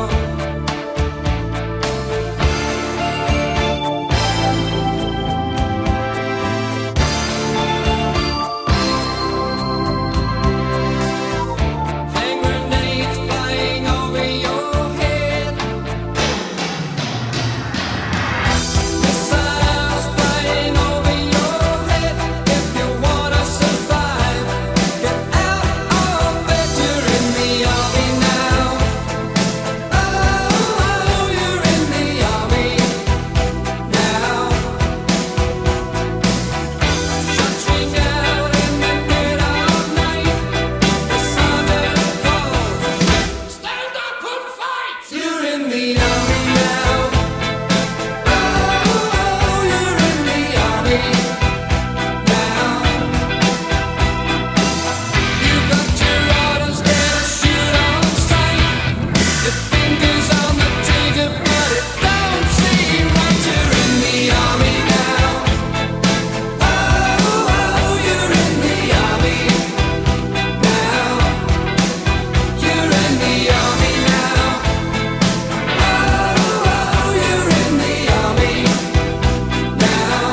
Hand grenades flying over your head. Missiles flying over your head. If you wanna survive, get out of bed. You're in the army now. Oh, oh, you're in the army now. Shots ring out in the dead of night. The siren calls. Stand up and fight. You're in the army now. Oh, oh, you're in the army now. You've got your orders, get a shoot on sight. Your fingers on the trigger, but it don't seem right. You're in the army now. Oh, oh, you're in the army now. You're in the army now. Oh, oh, you're in the army now.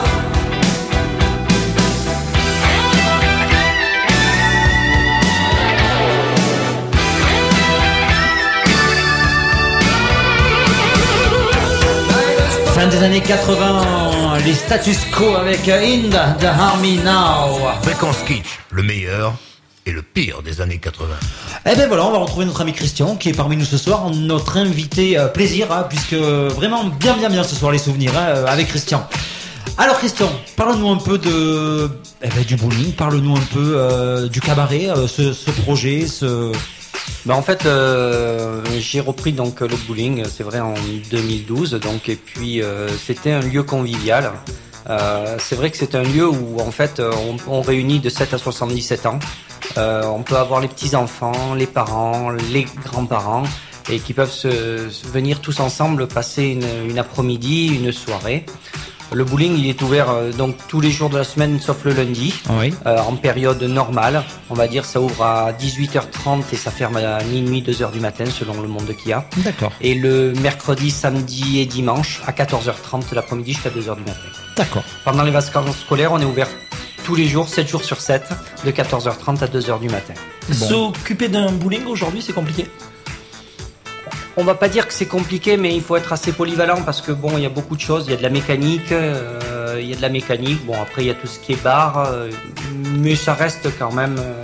Fin des années quatre-vingts, les status quo avec In the Army Now. Fréquence Kitsch, le meilleur et le pire des années quatre-vingts. Eh ben voilà, on va retrouver notre ami Christian qui est parmi nous ce soir, notre invité euh, plaisir, hein, puisque vraiment bien bien bien ce soir les souvenirs hein, euh, avec Christian. Alors Christian, parle-nous un peu de eh ben, du bowling, parle-nous un peu euh, du cabaret, euh, ce, ce projet, ce... Ben en fait, euh, j'ai repris donc le bowling, c'est vrai en deux mille douze, donc et puis euh, c'était un lieu convivial. Euh, c'est vrai que c'est un lieu où en fait on, on réunit de sept à soixante-dix-sept ans. Euh, on peut avoir les petits enfants, les parents, les grands-parents, et qui peuvent se, se venir tous ensemble passer une, une après-midi, une soirée. Le bowling, il est ouvert euh, donc tous les jours de la semaine sauf le lundi, oui. euh, en période normale. On va dire ça ouvre à dix-huit heures trente et ça ferme à minuit, deux heures du matin selon le monde qu'il y a. D'accord. Et le mercredi, samedi et dimanche à quatorze heures trente l'après-midi jusqu'à deux heures du matin. D'accord. Pendant les vacances scolaires, on est ouvert tous les jours, sept jours sur sept, de quatorze heures trente à deux heures du matin. Bon. S'occuper d'un bowling aujourd'hui, c'est compliqué? On va pas dire que c'est compliqué, mais il faut être assez polyvalent parce que bon, il y a beaucoup de choses. Il y a de la mécanique, euh, il y a de la mécanique. Bon, après il y a tout ce qui est bar, euh, mais ça reste quand même euh,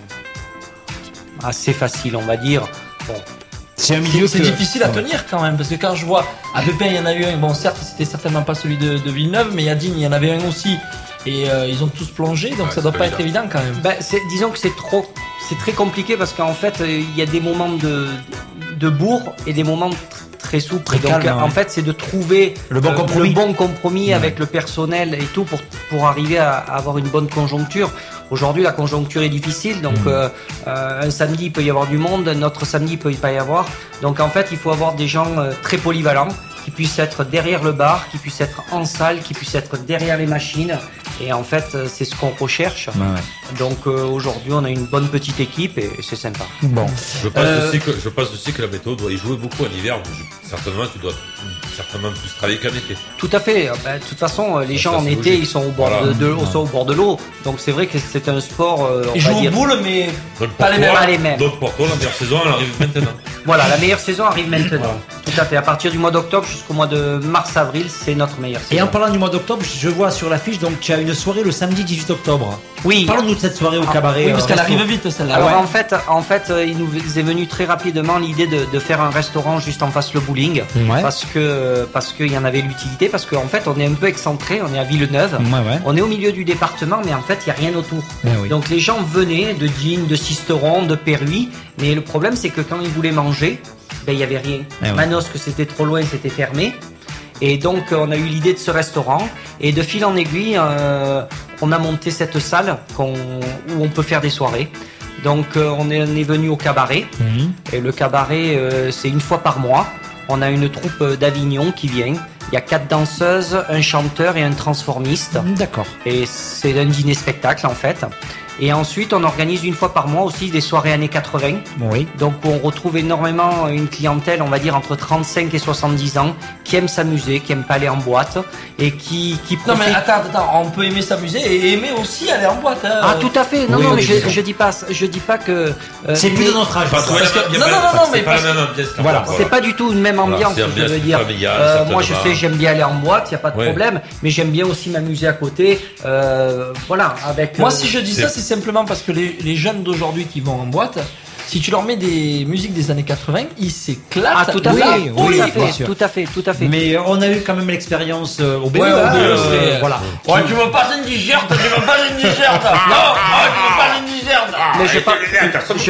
assez facile, on va dire. Bon. C'est un milieu c'est que... difficile à ouais. tenir quand même, parce que quand je vois à Pépin, il y en a eu un. Bon, certes, c'était certainement pas celui de, de Villeneuve, mais à Digne, il y en avait un aussi. Et euh, ils ont tous plongé, donc Ouais, ça doit c'est pas évident. être évident quand même. Ben, c'est, disons que c'est trop, c'est très compliqué parce qu'en fait, euh, il y a des moments de, de bourre et des moments tr- très souples. Très Donc, calme, euh, ouais. en fait, c'est de trouver Le bon euh, compromis. le bon compromis Ouais. avec le personnel et tout pour, pour arriver à, à avoir une bonne conjoncture. Aujourd'hui, la conjoncture est difficile, donc Mmh. euh, euh, un samedi il peut y avoir du monde, un autre samedi il peut y pas y avoir. Donc en fait, il faut avoir des gens euh, très polyvalents qui puissent être derrière le bar, qui puissent être en salle, qui puissent être derrière les machines. Et en fait, euh, c'est ce qu'on recherche. Ouais, ouais. Donc euh, aujourd'hui, on a une bonne petite équipe et c'est sympa. Bon. Je pense, Euh, aussi que, je pense aussi que la météo doit y jouer beaucoup en hiver. Je- certainement, tu dois certainement plus travailler qu'en été. Tout à fait. Ben, de toute façon, euh, les Ça, gens ça, en c'est été, logique. ils sont au bord Voilà. de, de l'eau, sont au bord de l'eau. Donc c'est vrai que c'est un sport. euh, on Ils va jouent dire- aux boules, mais Donc, pas pour les toi, mêmes. Pas les mêmes. Donc pour toi, la meilleure saison, elle arrive maintenant. Voilà, la meilleure saison arrive maintenant. Tout à fait. À partir du mois d'octobre jusqu'au mois de mars-avril, c'est notre meilleure saison. Et en parlant du mois d'octobre, je vois sur l'affiche, donc tu as une soirée le samedi dix-huit octobre. Oui. Parle-nous de cette soirée au Ah, cabaret. Oui, parce euh, qu'elle resto. arrive vite celle-là. Alors ouais. en fait, en fait, euh, il nous est venu très rapidement l'idée de, de faire un restaurant juste en face le bowling, Ouais. parce que parce qu'il y en avait l'utilité, parce qu'en fait, on est un peu excentré, on est à Villeneuve, Ouais, ouais. on est au milieu du département, mais en fait, il y a rien autour. Eh oui. Donc les gens venaient de Digne, de Sisteron, de Perruy, mais le problème c'est que quand ils voulaient manger, ben il y avait rien. Eh oui. Manosque c'était trop loin, c'était fermé. Et donc on a eu l'idée de ce restaurant et de fil en aiguille, euh, on a monté cette salle qu'on, où on peut faire des soirées. Donc euh, on, est, on est venu au cabaret Mhm. et le cabaret euh, c'est une fois par mois. On a une troupe d'Avignon qui vient. Il y a quatre danseuses, un chanteur et un transformiste. D'accord. Et c'est un dîner spectacle en fait. Et ensuite, on organise une fois par mois aussi des soirées années quatre-vingts. Oui. Donc, on retrouve énormément une clientèle, on va dire entre trente-cinq et soixante-dix ans, qui aime s'amuser, qui aime pas aller en boîte et qui, qui Non profite. mais attends, attends, on peut aimer s'amuser et aimer aussi aller en boîte. Hein. Ah, tout à fait. Non, Oui, non, oui, mais bien je, sûr. je dis pas, je dis pas que. euh, C'est plus mais de notre âge. Pas ça. toi, parce que- il y a non, pas- non, non, c'est mais pas parce la que- même ambiance qu'en Voilà. France, C'est pas du tout une même Voilà, ambiance, c'est je ambiance veux dire. familiale, Euh, moi, je certainement. sais, j'aime bien aller en boîte, y a pas de Ouais. problème, mais j'aime bien aussi m'amuser à côté. Euh, voilà, avec. Moi, euh, si je dis c'est- ça, c'est simplement parce que les, les jeunes d'aujourd'hui qui vont en boîte, si tu leur mets des musiques des années quatre-vingts, ils s'éclatent. Ah, tout à de fait, la oui, folie, tout à bien fait, sûr. tout à fait, tout à fait. Mais on a eu quand même l'expérience euh, au B E. Ouais, au hein, B E, euh, c'est- voilà. Ouais, tu veux pas une t-shirt, tu veux pas une t-shirt. Non, ah, tu veux pas une t-shirt. Mais je pense- je-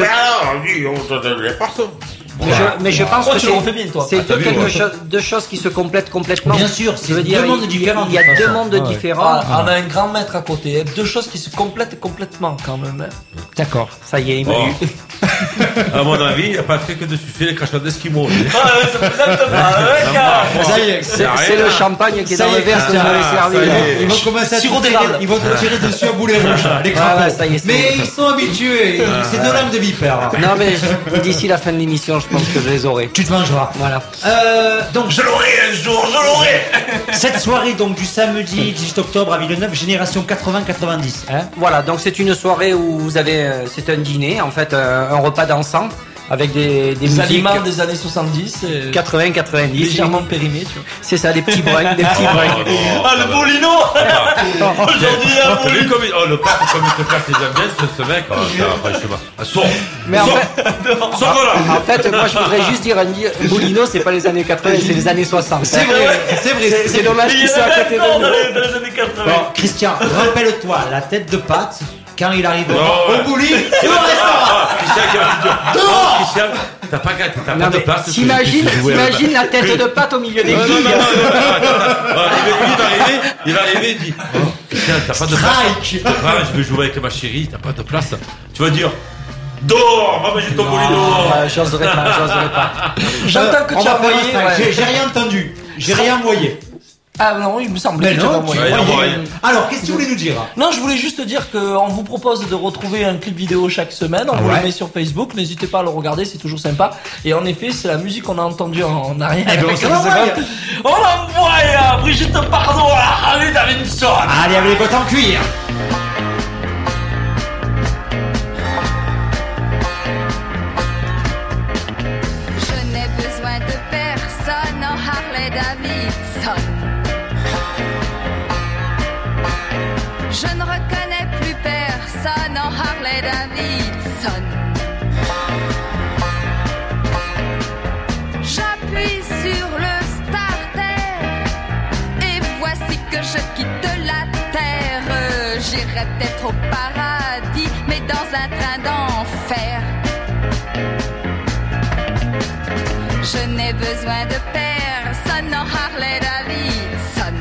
Mais je, mais je pense Oh, que tu le refais bien, toi. c'est Ah, t'as deux, vu, quelque ouais. chose- deux choses qui se complètent complètement. Bien sûr, c'est je veux deux dire, mondes il y a- différents, Il y a de toute deux façon. mondes Ouais, ouais. différents. Ah, on a un grand maître à côté, hein. Deux choses qui se complètent complètement quand même. hein. D'accord. Ça y est, il m'a Oh. eu. À mon avis, il n'y a pas fait que de sucer les crachats d'Eskimo. Ah, ouais, ça présente pas, hein, gars. Ça y est, C'est c'est le champagne qui est Ça dans y le est, verre que Christian. j'avais Ah, servi. ça y là. est. Ils vont commencer à Sirop tirer, d'érable. ils vont te tirer dessus à boulet rouge, les crapauds. ouais, ça y est, c'est Mais bon. ils sont habitués, c'est deux langues de vipère. Non, mais je- d'ici la fin de l'émission, je pense que je les aurai. Tu te vengeras. Voilà. Euh, donc Je l'aurai un jour, je l'aurai. cette soirée donc du samedi dix-huit octobre à Villeneuve, génération quatre-vingts quatre-vingt-dix. Hein Voilà, donc c'est une soirée où vous avez, euh, c'est un dîner, en fait, euh, un repas dansant. avec des, des, Des musiques aliments des années soixante-dix. euh, quatre-vingts quatre-vingt-dix. Légèrement périmés, tu vois. C'est ça, des petits bruns, des petits bruns. Ah, le Bolino Aujourd'hui, Oh, un t'as vu Bolino. comme il- oh, le pape, comme il te place les ambiances, ce, ce mec, oh, putain, franchement. Ah, sors Mais en Sors fait, Sors de là en fait, moi je voudrais juste dire, un Bolino, c'est pas les années quatre-vingts, c'est les années soixante. C'est vrai, c'est vrai. C'est- C'est dommage Il y qu'ils soient à avait côté de encore nous. dans les, dans les années quatre-vingts. Bon, Christian, rappelle-toi la tête de Pat quand il arrive Non, au ouais. bowling et au restaurant. Ah, Christian, qui va te dire, Dehors oh, Christian, t'as pas gagné, t'as Non, pas de mais place. T'imagines, tu- tu jouais là-bas. t'imagines la tête de patte au milieu des Non, non, quilles. non, non, non, attends, attends. Ah, il va- lui, il va arriver, il va arriver, il dit, oh, Christian, t'as pas de place. Strike. Ah, je vais jouer avec ma chérie, t'as pas de place. Tu vas dire, dehors, va manger ton bolino. Ah, J'oserais pas, j'oserais pas. J'entends que On tu va as faire un envoyé. strike. ouais. J'ai- J'ai rien entendu. J'ai rien envoyé. Ah non, il me semblait Mais que tu avais non, tu envoyé. Ouais, voyais. envoyé. Alors, qu'est-ce que tu voulais nous dire? Non, je voulais juste dire qu'on vous propose de retrouver un clip vidéo chaque semaine. On vous Ouais. le met sur Facebook. N'hésitez pas à le regarder, c'est toujours sympa. Et en effet, c'est la musique qu'on a entendue en, en arrière. Eh ben, on se l'envoie. On l'envoie à Brigitte Bardot, à Harley Davidson. Allez, avec les bottes en cuir. Je n'ai besoin de personne en Harley Davidson. Je ne reconnais plus personne en Harley Davidson. J'appuie sur le starter et voici que je quitte la terre. J'irai peut-être au paradis, mais dans un train d'enfer. Je n'ai besoin de personne en Harley Davidson.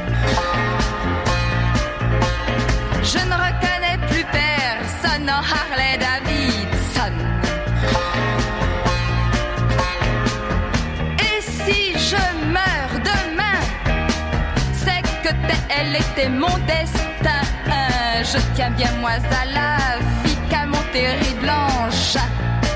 Je ne reconnais plus personne en Harley Davidson. Et si je meurs demain, c'est que tel était mon destin. Je tiens bien moins à la vie qu'à mon terrible engin.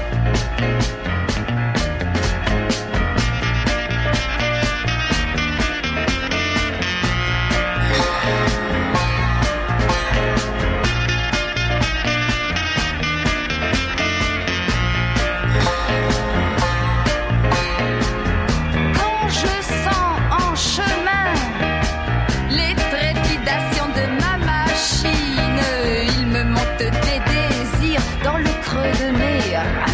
Quand je sens en chemin les trépidations de ma machine, il me monte des désirs dans le creux de mes reins.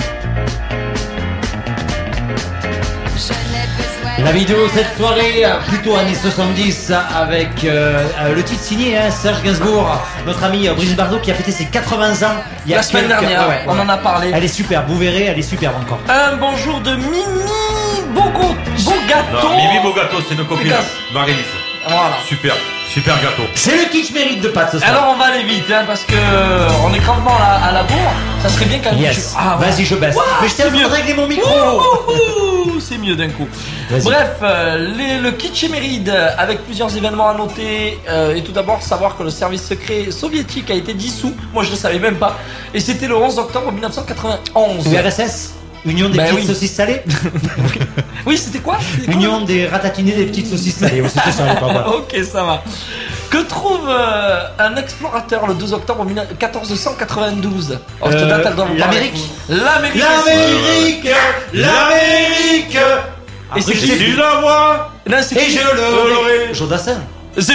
Je n'ai besoin La de vidéo cette soirée, euh, plutôt années soixante-dix, avec euh, euh, le titre signé hein, Serge Gainsbourg, notre ami euh, Brigitte Bardot qui a fêté ses quatre-vingts ans il y a La semaine quelques- dernière, ouais, ouais, on ouais. en a parlé. Elle est superbe, vous verrez, elle est superbe encore. Un bonjour de Mimi Bogo, Bogato. Non, Mimi Bogato, c'est une copine. Bogato. Marie-Lise. Voilà. Super, super gâteau. C'est le kitsch mérite de Pat ce soir. Alors on va aller vite hein, parce que euh, on est grandement à, à la bourre. Ça serait bien quand même. Yes. tu- Ah, ouais. Vas-y, je baisse. Ouah, Mais je t'ai c'est mieux. régler mon micro. Ouh, ouh, c'est mieux d'un coup. Vas-y. Bref, euh, les- le kitsch éméride avec plusieurs événements à noter. euh, et tout d'abord, savoir que le service secret soviétique a été dissous. Moi, je ne savais même pas. Et c'était le onze octobre mille neuf cent quatre-vingt-onze. U R S S Union des Ben petites oui. saucisses salées. Oui, c'était quoi, C'était quoi Union des ratatinés des petites saucisses salées. Ouais, c'était ça, pas mal. Ok, ça va. Que trouve euh, un explorateur le douze octobre mille quatorze cent quatre-vingt-douze? Oh, cette Euh, date, elle doit vous parler. l'Amérique. L'Amérique. L'Amérique, l'Amérique. Et c'est Après, qui je sais Tu plus. la vois Non, c'est Et qui je le. Jodassin. C'est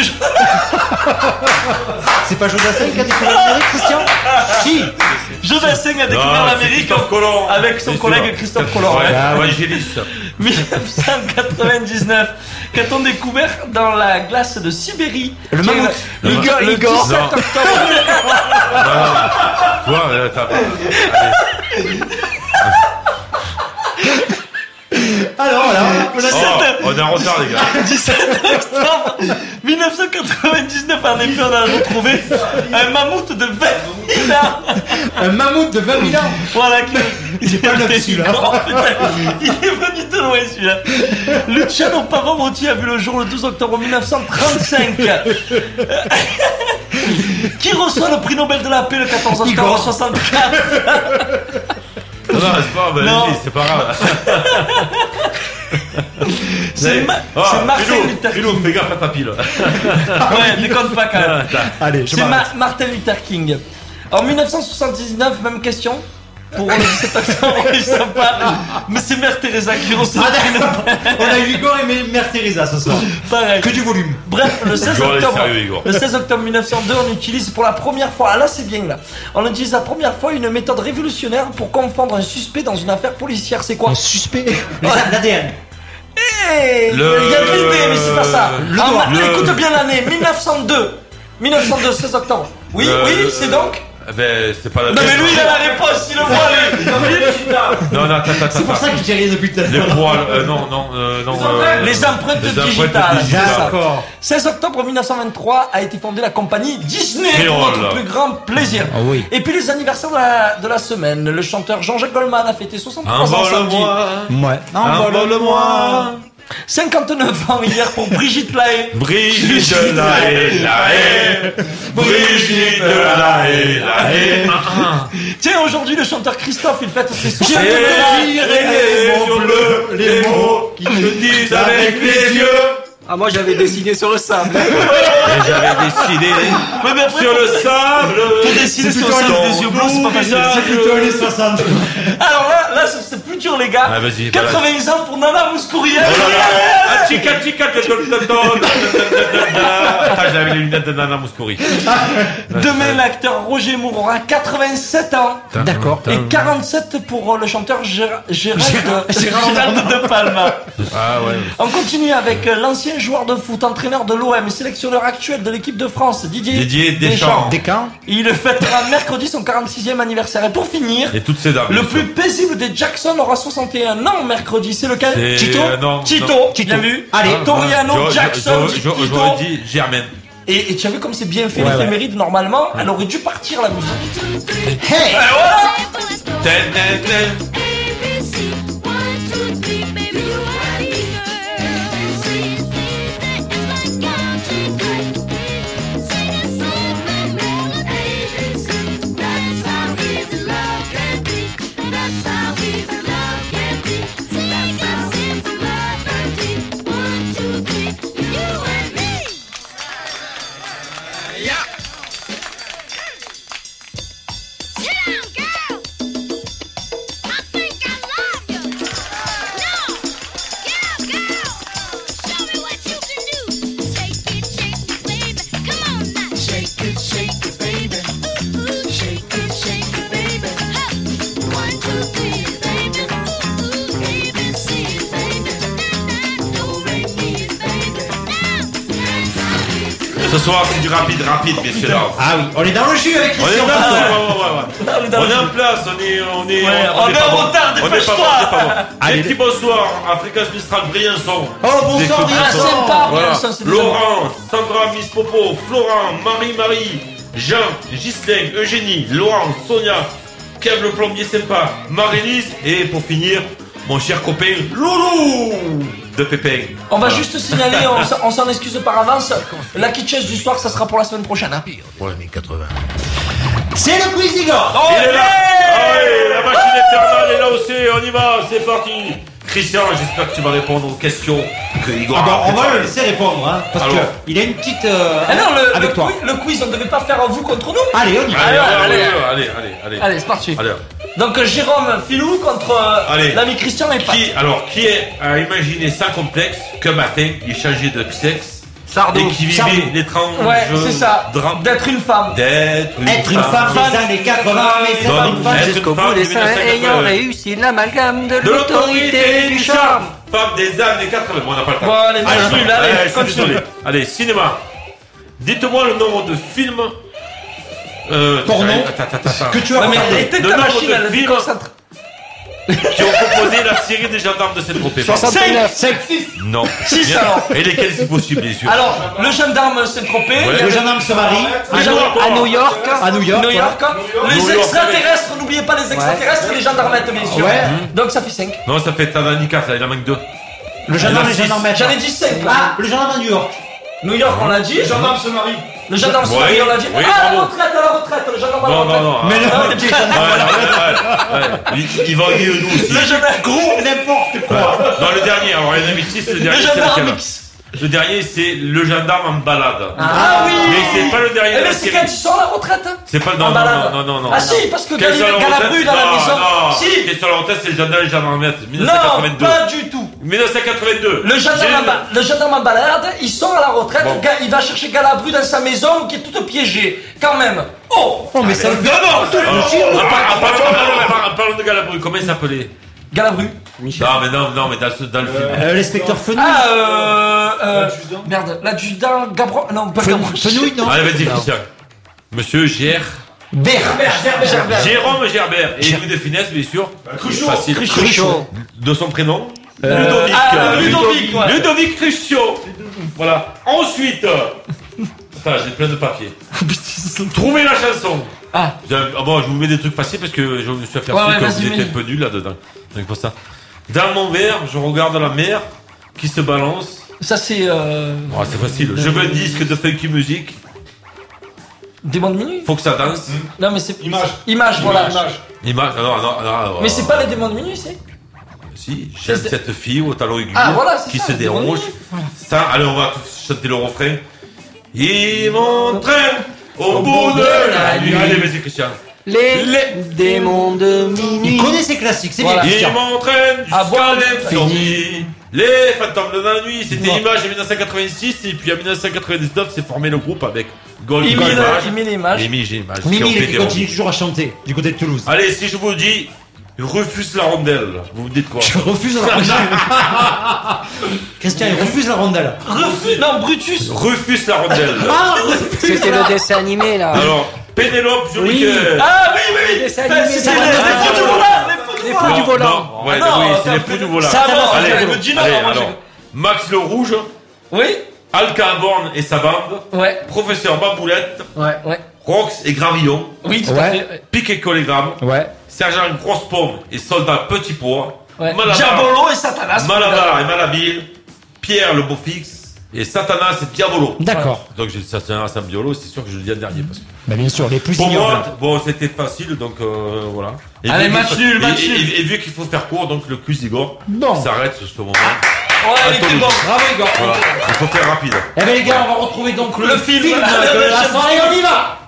C'est pas Jodassin qui a découvert l'Amérique, Christian? Si. Jodassin a découvert Non, c'est l'Amérique Christophe Colomb. avec son C'est collègue sûr. Christophe Colomb. Ouais, ouais. Ah, ouais. évangéliste. mille neuf cent quatre-vingt-dix-neuf, qu'a-t-on découvert dans la glace de Sibérie? Le Qui est mammouth. Le, Le Igor, mammouth. Igor. Non. sept octobre. Toi, euh, t'as. Allez. Alors, voilà. on a- Oh, on est en retard, les gars. dix-sept octobre mille neuf cent quatre-vingt-dix-neuf, en effet, on a retrouvé un mammouth de vingt mille ans. Un mammouth de vingt mille ans. Voilà, qui Il est pas neuf, celui-là. Oh, putain, il est venu de loin celui-là. Luciano Pavarotti a vu le jour le douze octobre mille neuf cent trente-cinq. Qui reçoit le prix Nobel de la paix le quatorze octobre Igor. soixante-quatre? Non, non, c'est pas, ben, Non. vas-y, c'est pas grave. C'est Ma- Ah, c'est Martin Philou, Luther King. Philou, fais gaffe à ta pile. Ouais, déconne pas quand même. Allez, je C'est m'arrête. Ma- Martin Luther King. En mille neuf cent soixante-dix-neuf, même question. pour le dix-sept octobre, ils sont pas. Mais c'est Mère Teresa qui reçoit. On a eu Igor et Mère Teresa ce soir. Pareil. Que du volume. Bref, le seize Igor, octobre, allez, sérieux, Igor. le seize octobre mille neuf cent deux, on utilise pour la première fois, ah là c'est bien là, on utilise la première fois une méthode révolutionnaire pour confondre un suspect dans une affaire policière. C'est quoi? Un suspect. L'A D N. Hey, Le- il y a de l'idée, mais c'est pas ça. le Ah, doigt. ma- Le- Écoute bien l'année, mille neuf cent deux. mille neuf cent deux, seize octobre. Oui, Euh, oui, c'est donc. Eh Ben, c'est pas la Non, mais lui, il a la réponse, il le voit, lui. Non, mais lui, putain. Non, non, attends, attends. C'est pour ça qu'il dit rien depuis tout à Les l'heure. poils, euh, non, non, euh, non. euh, Les empreintes les empreintes digitales. digitales. D'accord. seize octobre mille neuf cent vingt-trois a été fondée la compagnie Disney Et pour oh notre là. plus grand plaisir. Ah oui. Et puis les anniversaires de la, de la semaine. Le chanteur Jean-Jacques Goldman a fêté soixante-trois ans samedi. Envole-moi. Ouais. Envole-moi. cinquante-neuf ans hier pour Brigitte Lahaye. Brigitte Lahaye, Lahaye. Brigitte Lahaye, Lahaye. Tiens, aujourd'hui le chanteur Christophe, il fête ses J'ai soixante-deux ans. tiré les mots bleus, les mots qui te disent avec les yeux. Ah, moi j'avais dessiné sur le sable. Et j'avais décidé Ouais, mais après, sur le sable. Pour dessiner C'est sur le plutôt sable un des yeux bleus, c'est pas facile. visage. C'est plutôt les soixante. Alors là, là c'est c'est plus dur les gars. Ah, vas-y, quatre-vingts ans pour Nana Mouskouri. Oh là là. Ah, chica, chica, ta, ta, ta, ta, ta. Attends, j'avais les lunettes de Nana Mouskouri. Demain, l'acteur Roger Moore aura quatre-vingt-sept ans. D'accord. Et quarante-sept pour euh, le chanteur Géra- Gérald, Gérald- Gérald de Palma. Ah ouais. On continue avec euh, l'ancien joueur de foot, entraîneur de l'O M, sélectionneur actuel de l'équipe de France, Didier, Didier Deschamps. Descamps. Il fêtera mercredi son quarante-sixième anniversaire. Et pour finir, Et toutes ces dames. le bien plus sûr. paisible des Jackson aura soixante et un ans mercredi. C'est lequel? C'est- Tito euh, non, Tito, non. bien vu. Allez, Toriano J'aurais- Jackson, j'aurais- dit j'aurais- Tito. J'aurais dit Germaine. Et, et tu as vu comme c'est bien fait Ouais, l'éphéméride normalement, elle aurait dû partir la musique. Hey. Et voilà. Ten, ten, ten. Ce soir, c'est du rapide, rapide, messieurs dames. Ah oui, on est dans le jus avec On est Christian. là, Pastor. ouais, ouais, ouais, ouais. On est en place, on est, on est, Ouais, on est pas en bon. retard, On est pas bon, dépêche-toi. on est pas bon. Allez. Un petit bonsoir, Africa Mistral Briançon. Oh, bonsoir, Des coups de Ah, Briançon. son. sympa, Voilà. Briançon, c'est des Laurent, Sandra, Miss Popo, Florent, Marie-Marie, Jean, Ghislain, Eugénie, Laurent, Sonia, Kev le plombier sympa, Marie-Lise, et pour finir, mon cher copain Loulou de Pépin. On va Voilà. juste signaler, on s- on s'en excuse par avance, la kitchen du soir, ça sera pour la semaine prochaine. Hein. Pour l'année quatre-vingts. C'est le quiz d'Igor. Oh, Il est là. yeah. Allez, la machine infernale est là aussi, on y va, c'est parti. Christian, j'espère que tu vas répondre aux questions que Igor Ah bah, a on va préparées. le laisser répondre, hein, parce Alors. qu'il a une petite. Euh, Ah non, le, avec le, toi. quiz, le quiz, on ne devait pas faire vous contre nous. Allez, on y va. Allez, allez, Allez, allez, allez, allez, allez. Allez, c'est parti. Allez. Donc euh, Jérôme Filou contre euh, Allez. l'ami Christian et Pat. Qui, alors, qui est, a imaginé sans complexe qu'un matin, il changeait de sexe Sardou. et qui vivait Sardou. l'étrange Ouais, c'est ça. drame D'être une femme. d'être une Être une femme des années quatre-vingts, mais c'est Non, pas non, une femme. être Jusqu'au une femme bout des du seins, mille neuf cent ayant quatre-vingts. réussi l'amalgame de De l'autorité et du charme. Femme des années quatre-vingts. Bon, on n'a pas le temps. Bon, allez, Allez, continue, allez, allez, je suis continue. désolé. Allez, cinéma. Dites-moi le nombre de films. Euh, Porno. Attends, attends, attends. Que tu as Ouais, mais regardé. éteins Le ta nombre machine, de elle films. se concentre. Qui ont composé la série des gendarmes de cette épée. soixante-neuf. Non. Six, Bien. alors. Et lesquels c'est possible, les yeux. Alors, le gendarme s'est trompé. Ouais. il y Le avait- gendarme se marie. le gendarme- À New York. À New York. New York. Les New York, extraterrestres, n'oubliez pas les extraterrestres et les gendarmettes, messieurs. Ouais. Donc ça fait cinq. Non, ça fait Tadani quatre, là, il en manque deux. Le gendarme Ah, et six. le gendarme. J'en ai dit cinq là. Ah, le gendarme à New York. New York, on l'a dit. Le gendarme se marie. Le gendarme se Ouais. marie, on l'a dit. Oui, Ah, la bravo. retraite, à la retraite. Le gendarme à la Non, retraite. non, non. Mais ah, non, ouais, le petit ouais, gendarme. ouais, ouais, ouais. Il, il va gagner nous aussi. Le gendarme. Gros n'importe quoi. Dans le dernier, alors il y en avait six, le Le dernier c'est gendarme lequel? X. Le dernier, c'est le gendarme en balade. Ah oui. Mais c'est pas le dernier Eh de la mais c'est série. quand ils sont à la retraite. C'est pas le En non, balade. non, non, non, non. Ah si, parce que Quel Gal- sur la retraite, Galabru dans la non, maison. Non, Si. Quel sur la retraite, c'est le gendarme et le gendarme mille neuf cent Non, quatre-vingt-deux. pas du tout. mille neuf cent quatre-vingt-deux. Le gendarme, en J'ai- ba- le gendarme en balade, ils sont à la retraite. Bon. Ga- Il va chercher Galabru dans sa maison qui est toute piégée. Quand même. Oh. Oh, mais ça le fait. Non, non, Alors, en par- en parlant- en parlant- en parlant de Galabru, comment il s'appelait? Galabru. Non, mais non, non, mais dans, ce- dans le film. Euh, L'inspecteur Fenouil. Ah euh, euh merde, l'adjudant Gabron. Non, pas Gabron. Fenouil, non. Allez, vas-y, Christian. Monsieur Ger. Bert. Gerbert. Jérôme Gerbert. Et Louis de Finesse, bien sûr. Cruchot. Facile. Cruchot. De son prénom. Euh, Ludovic. ah, Ludovic, ouais. Ludovic Cruchot. Voilà. Ensuite. Attends, j'ai plein de papiers. Trouvez la chanson. Ah. Ah bon, je vous mets des trucs faciles parce que je me suis aperçu Ouais, ouais, que vas-y, vous étiez vas-y. un peu nul là-dedans. Donc pour ça. Dans mon verre, je regarde la mer qui se balance. Ça c'est euh... Oh, c'est facile. Je veux un disque de funky music. Démon de minuit. Faut que ça danse. Non mais c'est Image. Image, voilà. Image. Non, non, non. non, Mais c'est pas les démons de minuit, c'est. Si, j'aime C'est- cette fille au talon aigu Ah, voilà, c'est qui ça, se le démon dérange. de Ça, allez, on va tous chanter le refrain. Il m'entraîne au bout de la nuit. Allez, vas-y, Christian. Les, démons de Il minuit. connaît ses classiques, c'est Voilà. bien. Il Christian. m'entraîne À boire jusqu'à des l'infini. Les fantômes de la nuit, c'était Non. Image en mille neuf cent quatre-vingt-six et puis en mille neuf cent quatre-vingt-dix-neuf, c'est formé le groupe avec Gold Il met Gold le- Image. il met l'image. Et Mimi Image. qui ont Mimi, fait il des continue remixes. toujours à chanter du côté de Toulouse. Allez, si je vous dis refuse la rondelle, vous me dites quoi? Je refuse la rondelle. Christian, il refuse la rondelle. Refus. Non, Brutus. Refuse la rondelle. Ah, refuse C'était la- le dessin animé là. Alors, Pénélope, Oui. Joliquet. Ah oui, oui, oui. Dessin Ben, animé, c'est ça les va. les fous du volant. Les fous du Les volant. fous du Non, volant. non, ouais, Ah non, oui, c'est les attends, fous du volant. ça va, allez, ça va, le Gino, allez, moi, alors. Max le Rouge, Oui. Al Caborn et sa bande, Ouais. Professeur Baboulette, Ouais. Ouais. Rox et Gravillon, Oui, tout à Ouais. fait. Pic et Collégramme, Ouais. Sergent Grosse Pomme et Soldat Petit Pois, Ouais. Malabar, Diabolo et Satanas. Malabar et Malhabile, Pierre le Beau-Fixe et Satanas et Diabolo. D'accord. Donc j'ai le Satanas en biolo, c'est sûr que je le dis en dernier. Parce que Bah, bien sûr, les plus pour ignobles. moi, bon, c'était facile, donc euh, voilà. Et Allez, vu match qu'il faut- nul, et- match et- nul. Et, et vu qu'il faut faire court, donc le quiz d'Igor Bon. s'arrête sur ce moment. Ouais, il était bon. Bravo, Igor. Voilà. Il faut faire rapide. Eh ben les gars, on va retrouver donc le, Le film. de la soirée, on y va.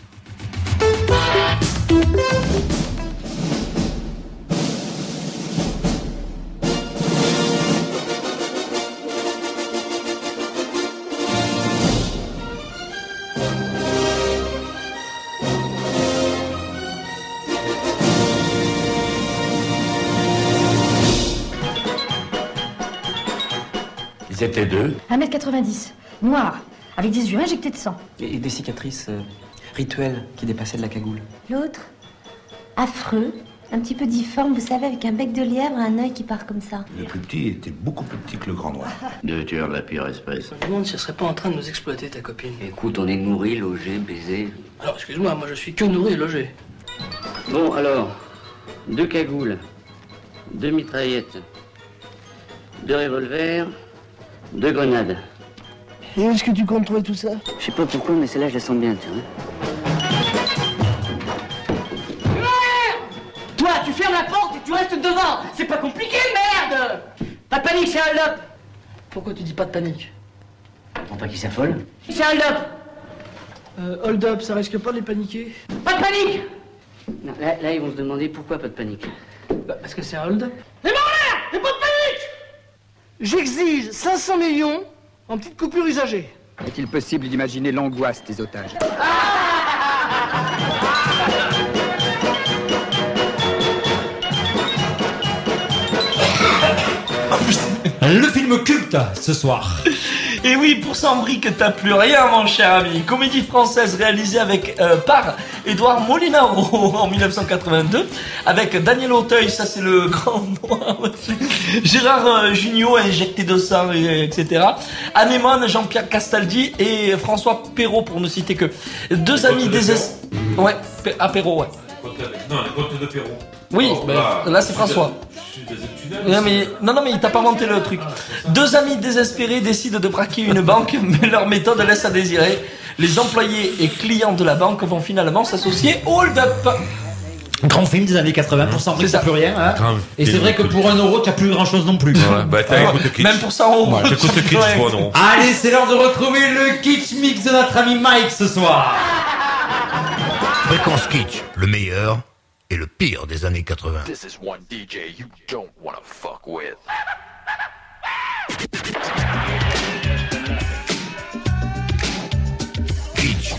Ils étaient deux. un mètre quatre-vingt-dix, noir, avec des yeux injectés de sang. Et des cicatrices euh, rituelles qui dépassaient de la cagoule. L'autre, affreux, un petit peu difforme, vous savez, avec un bec de lièvre et un œil qui part comme ça. Le plus petit était beaucoup plus petit que le grand noir. Deux tueurs de la pire espèce. Je me demande si elle serait pas en train de nous exploiter, ta copine. Écoute, on est nourri, logé, baisé. Alors, excuse-moi, moi je suis que nourri et logé. Bon, alors, deux cagoules, deux mitraillettes, deux revolvers, deux grenades. Et où est-ce que tu comptes trouver tout ça? Je sais pas pourquoi, mais celle-là, je la sens bien, tu vois. Toi, tu fermes la porte et tu restes devant. C'est pas compliqué, merde. Pas de panique, c'est un up. Pourquoi tu dis pas de panique? Faut pas qu'il s'affole. C'est un up. Euh, hold up, ça risque pas de les paniquer? Pas de panique. Non, là, là, ils vont se demander pourquoi pas de panique. Bah, parce que c'est un hold up. C'est bon l'air. Et pas de panique. J'exige cinq cents millions en petites coupures usagées. Est-il possible d'imaginer l'angoisse des otages? Le film culte ce soir. Et oui, pour Sambri que t'as plus rien, mon cher ami. Comédie française réalisée avec euh, par Édouard Molinaro en dix-neuf cent quatre-vingt-deux, avec Daniel Auteuil, ça c'est le grand noir aussi. Gérard euh, Jugnot injecté de sang, et, etc. Anémone, Jean-Pierre Castaldi et François Perrault, pour ne citer que deux amis désespérés. Ouais, P- à Perrault, ouais. Non, les comptes de Perron. Oui, Oh, ben, là, là c'est je suis François. des- Je suis des tunnels. Non mais, non, non mais il t'a pas inventé le truc. Deux amis désespérés décident de braquer une banque, mais leur méthode laisse à désirer. Les employés et clients de la banque vont finalement s'associer au hold-up. Grand film des années quatre-vingts, pour cent C'est ça. plus rien. Hein. Grand Et c'est film vrai que pour un euro, tu n'as plus grand chose non plus. Ouais, bah t'as Ouais. écoute Kitsch. Même pour cent euros. Ouais, t'écoutes Kitsch, Ouais. toi, non. Allez, c'est l'heure de retrouver le Kitsch Mix de notre ami Mike ce soir. Fréquence Kitsch, le meilleur et le pire des années quatre-vingts. This is one D J you don't wanna fuck with. Kitsch.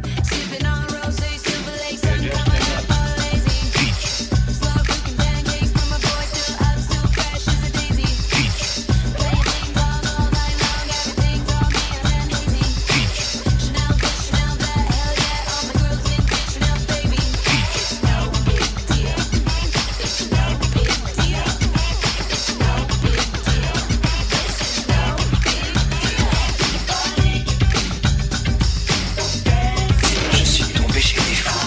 Je suis tombé chez les fous.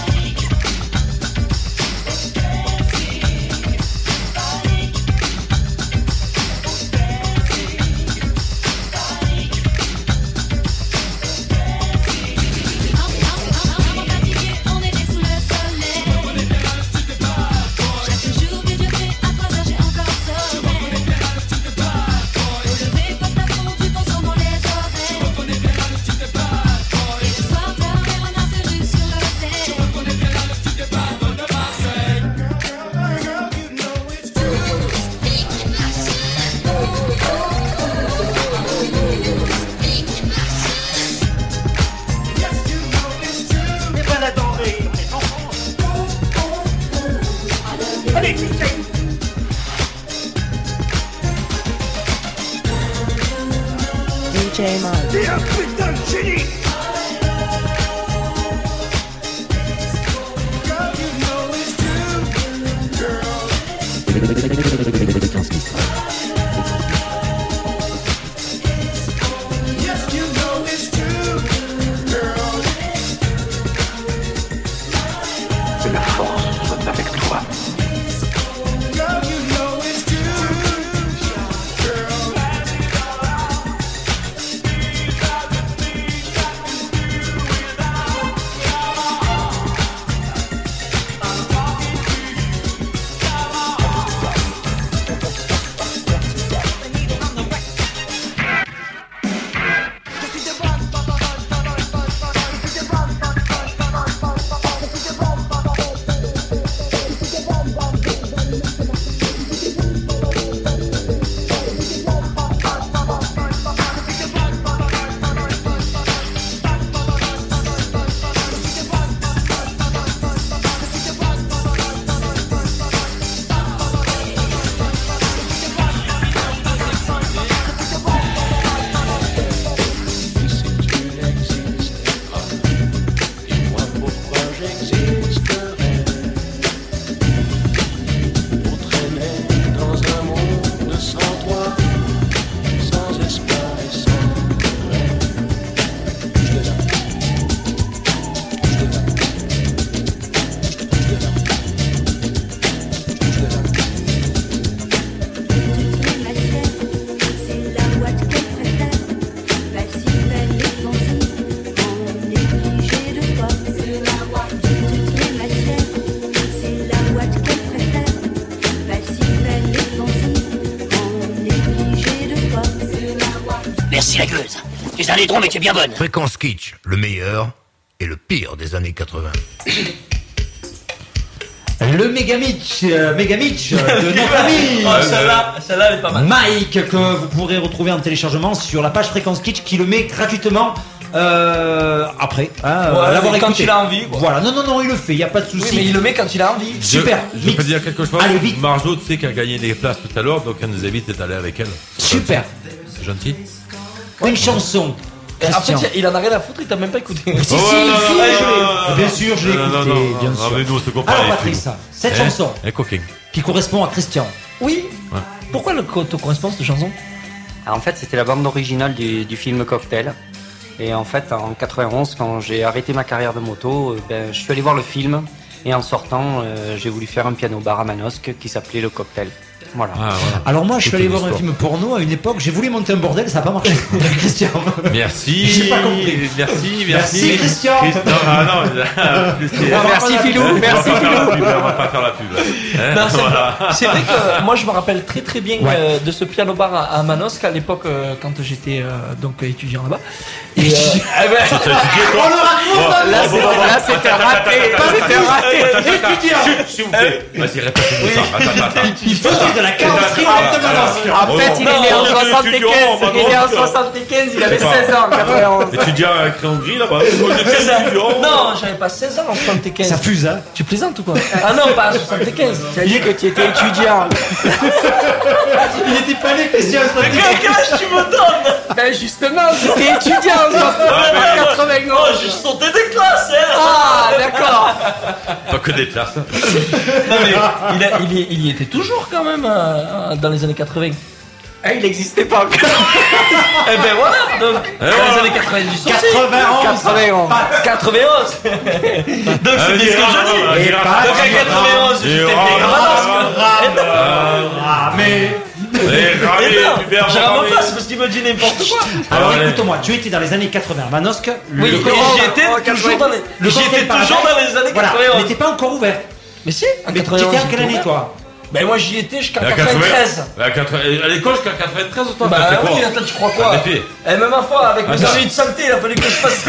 Eh ben la denrée, on est en France. Allez, tu sais. D J Mike. T'es un putain de génie. Que la force soit avec toi. Merci la gueuse. Tu es un laidron, mais tu es bien bonne. Fréquence Kitsch, le meilleur et le pire des années quatre-vingts. Le Megamitch, euh, Megamitch euh, de notre ami Oh, celle-là, celle-là, elle est pas mal. Mike, que vous pourrez retrouver en téléchargement sur la page Fréquence Kitsch, qui le met gratuitement euh, après hein, Ouais, l'avoir quand écouté. il a envie, quoi. Voilà, non, non, non, il le fait, il n'y a pas de souci. Oui, mais il le met quand il a envie. Super. Je, je Mix. peux dire quelque chose. Allez, vite. Marjo, tu sais qu'elle a gagné des places tout à l'heure, donc elle nous invite d'aller avec elle. Super. C'est gentil. Une chanson. Et en Christian. fait, il en a rien à foutre, il t'a même pas écouté. Si, si, Oh, si, non, si, non, je non, l'ai- non, bien non, sûr, je l'ai non, écouté, non, non, bien non, sûr. mais nous, on se comprend, Alors les Patrice, filles. cette Hein chanson Un coquin. qui correspond à Christian. Oui. Ouais. Pourquoi le co- te correspond cette chanson? Alors, en fait, c'était la bande originale du, du film Cocktail. Et en fait, en quatre-vingt-onze, quand j'ai arrêté ma carrière de moto, euh, ben, je suis allé voir le film. Et en sortant, euh, j'ai voulu faire un piano bar à Manosque qui s'appelait Le Cocktail. Voilà. Ah, voilà. Alors moi, je suis Toute allé une voir un histoire. film porno à une époque. J'ai voulu monter un bordel, ça n'a pas marché. Christian. Merci. J'ai pas compris. Merci, merci. Merci, Christian. Christ- non, ah non, Christian. Merci, Philou. On va Merci, pas faire la Philou. pub, on va pas faire la pub. Hein, Non, c'est, voilà. c'est vrai que moi je me rappelle très très bien Ouais. euh, de ce piano bar à, à Manosque à l'époque euh, quand j'étais euh, donc étudiant là-bas. Et, euh, eh ben, T'as étudié, toi On le raconte. Bon, Là, bon, c'était- bon, bon. là, c'était raté. C'était raté. Étudiant. Chut, s'il vous plaît. Vas-y, répète-nous ça. Attends, attends, attends. Il faisait de la carrosserie en de Manosque. En fait, il est né en soixante-quinze. Il est né en soixante-quinze. Il avait seize ans en quatre-vingt-onze. Étudiant à crayon gris là-bas. Étudiant. non, j'avais pas seize ans en soixante-quinze. Ça fuse, hein. Tu plaisantes ou quoi? Ah non, pas en soixante-quinze. Tu as dit que tu étais étudiant. Il était pas né, Christian. Quel âge tu me donnes? Ben justement, c'était étudiant en quatre-vingt-onze. Je sautais des classes, hein. Ah, d'accord. Pas que des classes. Non mais il, a- il y, il y était toujours quand même euh, dans les années quatre-vingts. Ah, il n'existait pas encore. Eh ben voilà, donc Eh dans voilà. les années quatre-vingt-dix aussi. quatre-vingt-onze. quatre-vingt-onze. quatre-vingt-onze. Donc Ah, c'est vas-y, bien ce que rame, je dis. vas-y, rame. Donc à quatre-vingt-onze, Et j'étais rame, bien rame, Manosque. Ah, mais. Eh, ramé, Mais non, du verre, je rame ramé. pas, c'est parce qu'il me dit n'importe quoi. Alors Allez. écoute-moi, tu étais dans les années quatre-vingts à Manosque. Oui, le et cocktail- j'y étais oh, toujours dans les, le j'y cocktail étais Paradise, toujours dans les années voilà, quatre-vingt-onze. n'était pas encore ouvert. Mais si, en Mais tu quatre-vingt-onze. étais en quelle j'étais année, ouvert. toi? Ben moi j'y étais jusqu'en À quatre-vingt-treize. À quatre-vingts à l'école jusqu'à quatre-vingt-treize, toi, t'as fait Bah quoi? oui, attends, tu crois quoi? En effet. Et même à fois, avec mes Attends. ennuis de santé, il a fallu que je fasse.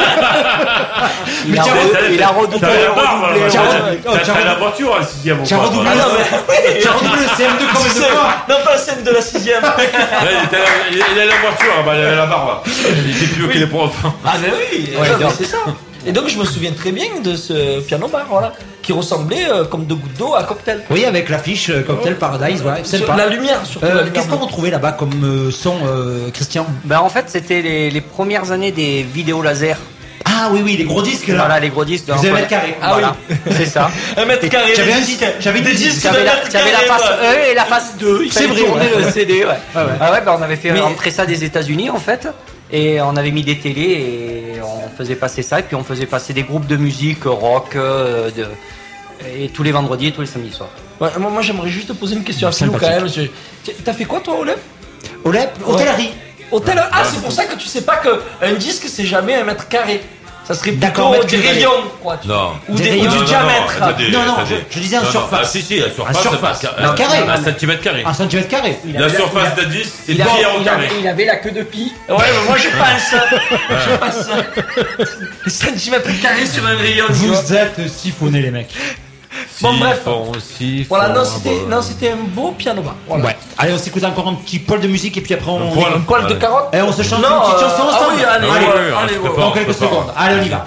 Il a tiens, re- il a redoublé. T'avais la barbe, redoublé, alors, Tiens, redoublé. oh, t'as- tiens, t'as la redou- voiture à la sixième. Tiens, redoublé. Ah non, mais. Tu as redoublé le C M deux combien de fois? Non, pas la scène de la sixième. Ouais, il était là- il il a la voiture, ah bah, il avait la barbe. Il était plus vieux que les profs. Ah, ben oui, Ouais, non, mais donc. c'est ça. Et donc je me souviens très bien de ce piano bar, voilà, qui ressemblait euh, comme deux gouttes d'eau à cocktail. Oui, avec l'affiche euh, Cocktail Paradise, ouais, Sur sympa. la lumière, surtout. la Euh, lumière Qu'est-ce qu'on bleue. retrouvait là-bas comme euh, son, euh, Christian? Ben en fait, c'était les, les premières années des vidéos laser. Ah oui, oui, les gros disques là. Voilà, les gros disques. de Vous avez un Antoine. mètre carré. Ah Voilà. oui, c'est ça. Un mètre carré, J'avais des un disques, disque, j'avais des des disques disques. de J'avais la, mètre j'avais la carré, face quoi. un et la face deux. Il C'est fallait vrai, tourner ouais. le C D, ouais. Ah ouais. Ah ouais, ben on avait fait Mais- rentrer ça des États-Unis en fait. Et on avait mis des télés et on faisait passer ça. Et puis on faisait passer des groupes de musique rock euh, de, et tous les vendredis et tous les samedis soirs. Ouais, moi, moi, j'aimerais juste te poser une question à Philou quand Sympathique. même. Je- T'as fait quoi toi, Olep? Olep, hôtellerie. Hôtel. Ah, c'est pour ça que tu sais pas qu'un disque c'est jamais un mètre carré. Ça serait D'accord, plutôt mètre des carré. rayons, quoi. tu- Non. Ou, Des des, ou rayons. du Non, non, diamètre. non, attendez, Non, non, attendez. je- je disais en Non, non, surface. ah, si, si, la surface, En c'est surface. pas- Un carré. Un centimètre carré. Un centimètre carré. La surface de dix, c'est Il, le a- pied en il carré. avait, il avait la queue de pie. Ouais, mais moi je pense. je pense. Centimètres carrés sur un rayon. tu vois. Vous êtes siphonnés les mecs. Bon, bref. Siphon, siphon, Voilà, non, ah, c'était bah. non, c'était un beau piano bar. Voilà. Ouais. Allez, on s'écoute encore un petit poil de musique et puis après on. Un poil. Un poil de Allez. carotte. Et on se chante Non, une petite chanson euh, ah ensemble. oui, allez, Ah oui, ouais, oui, on allez, se ouais. prépare. Dans quelques prépare. secondes. Allez, on y va.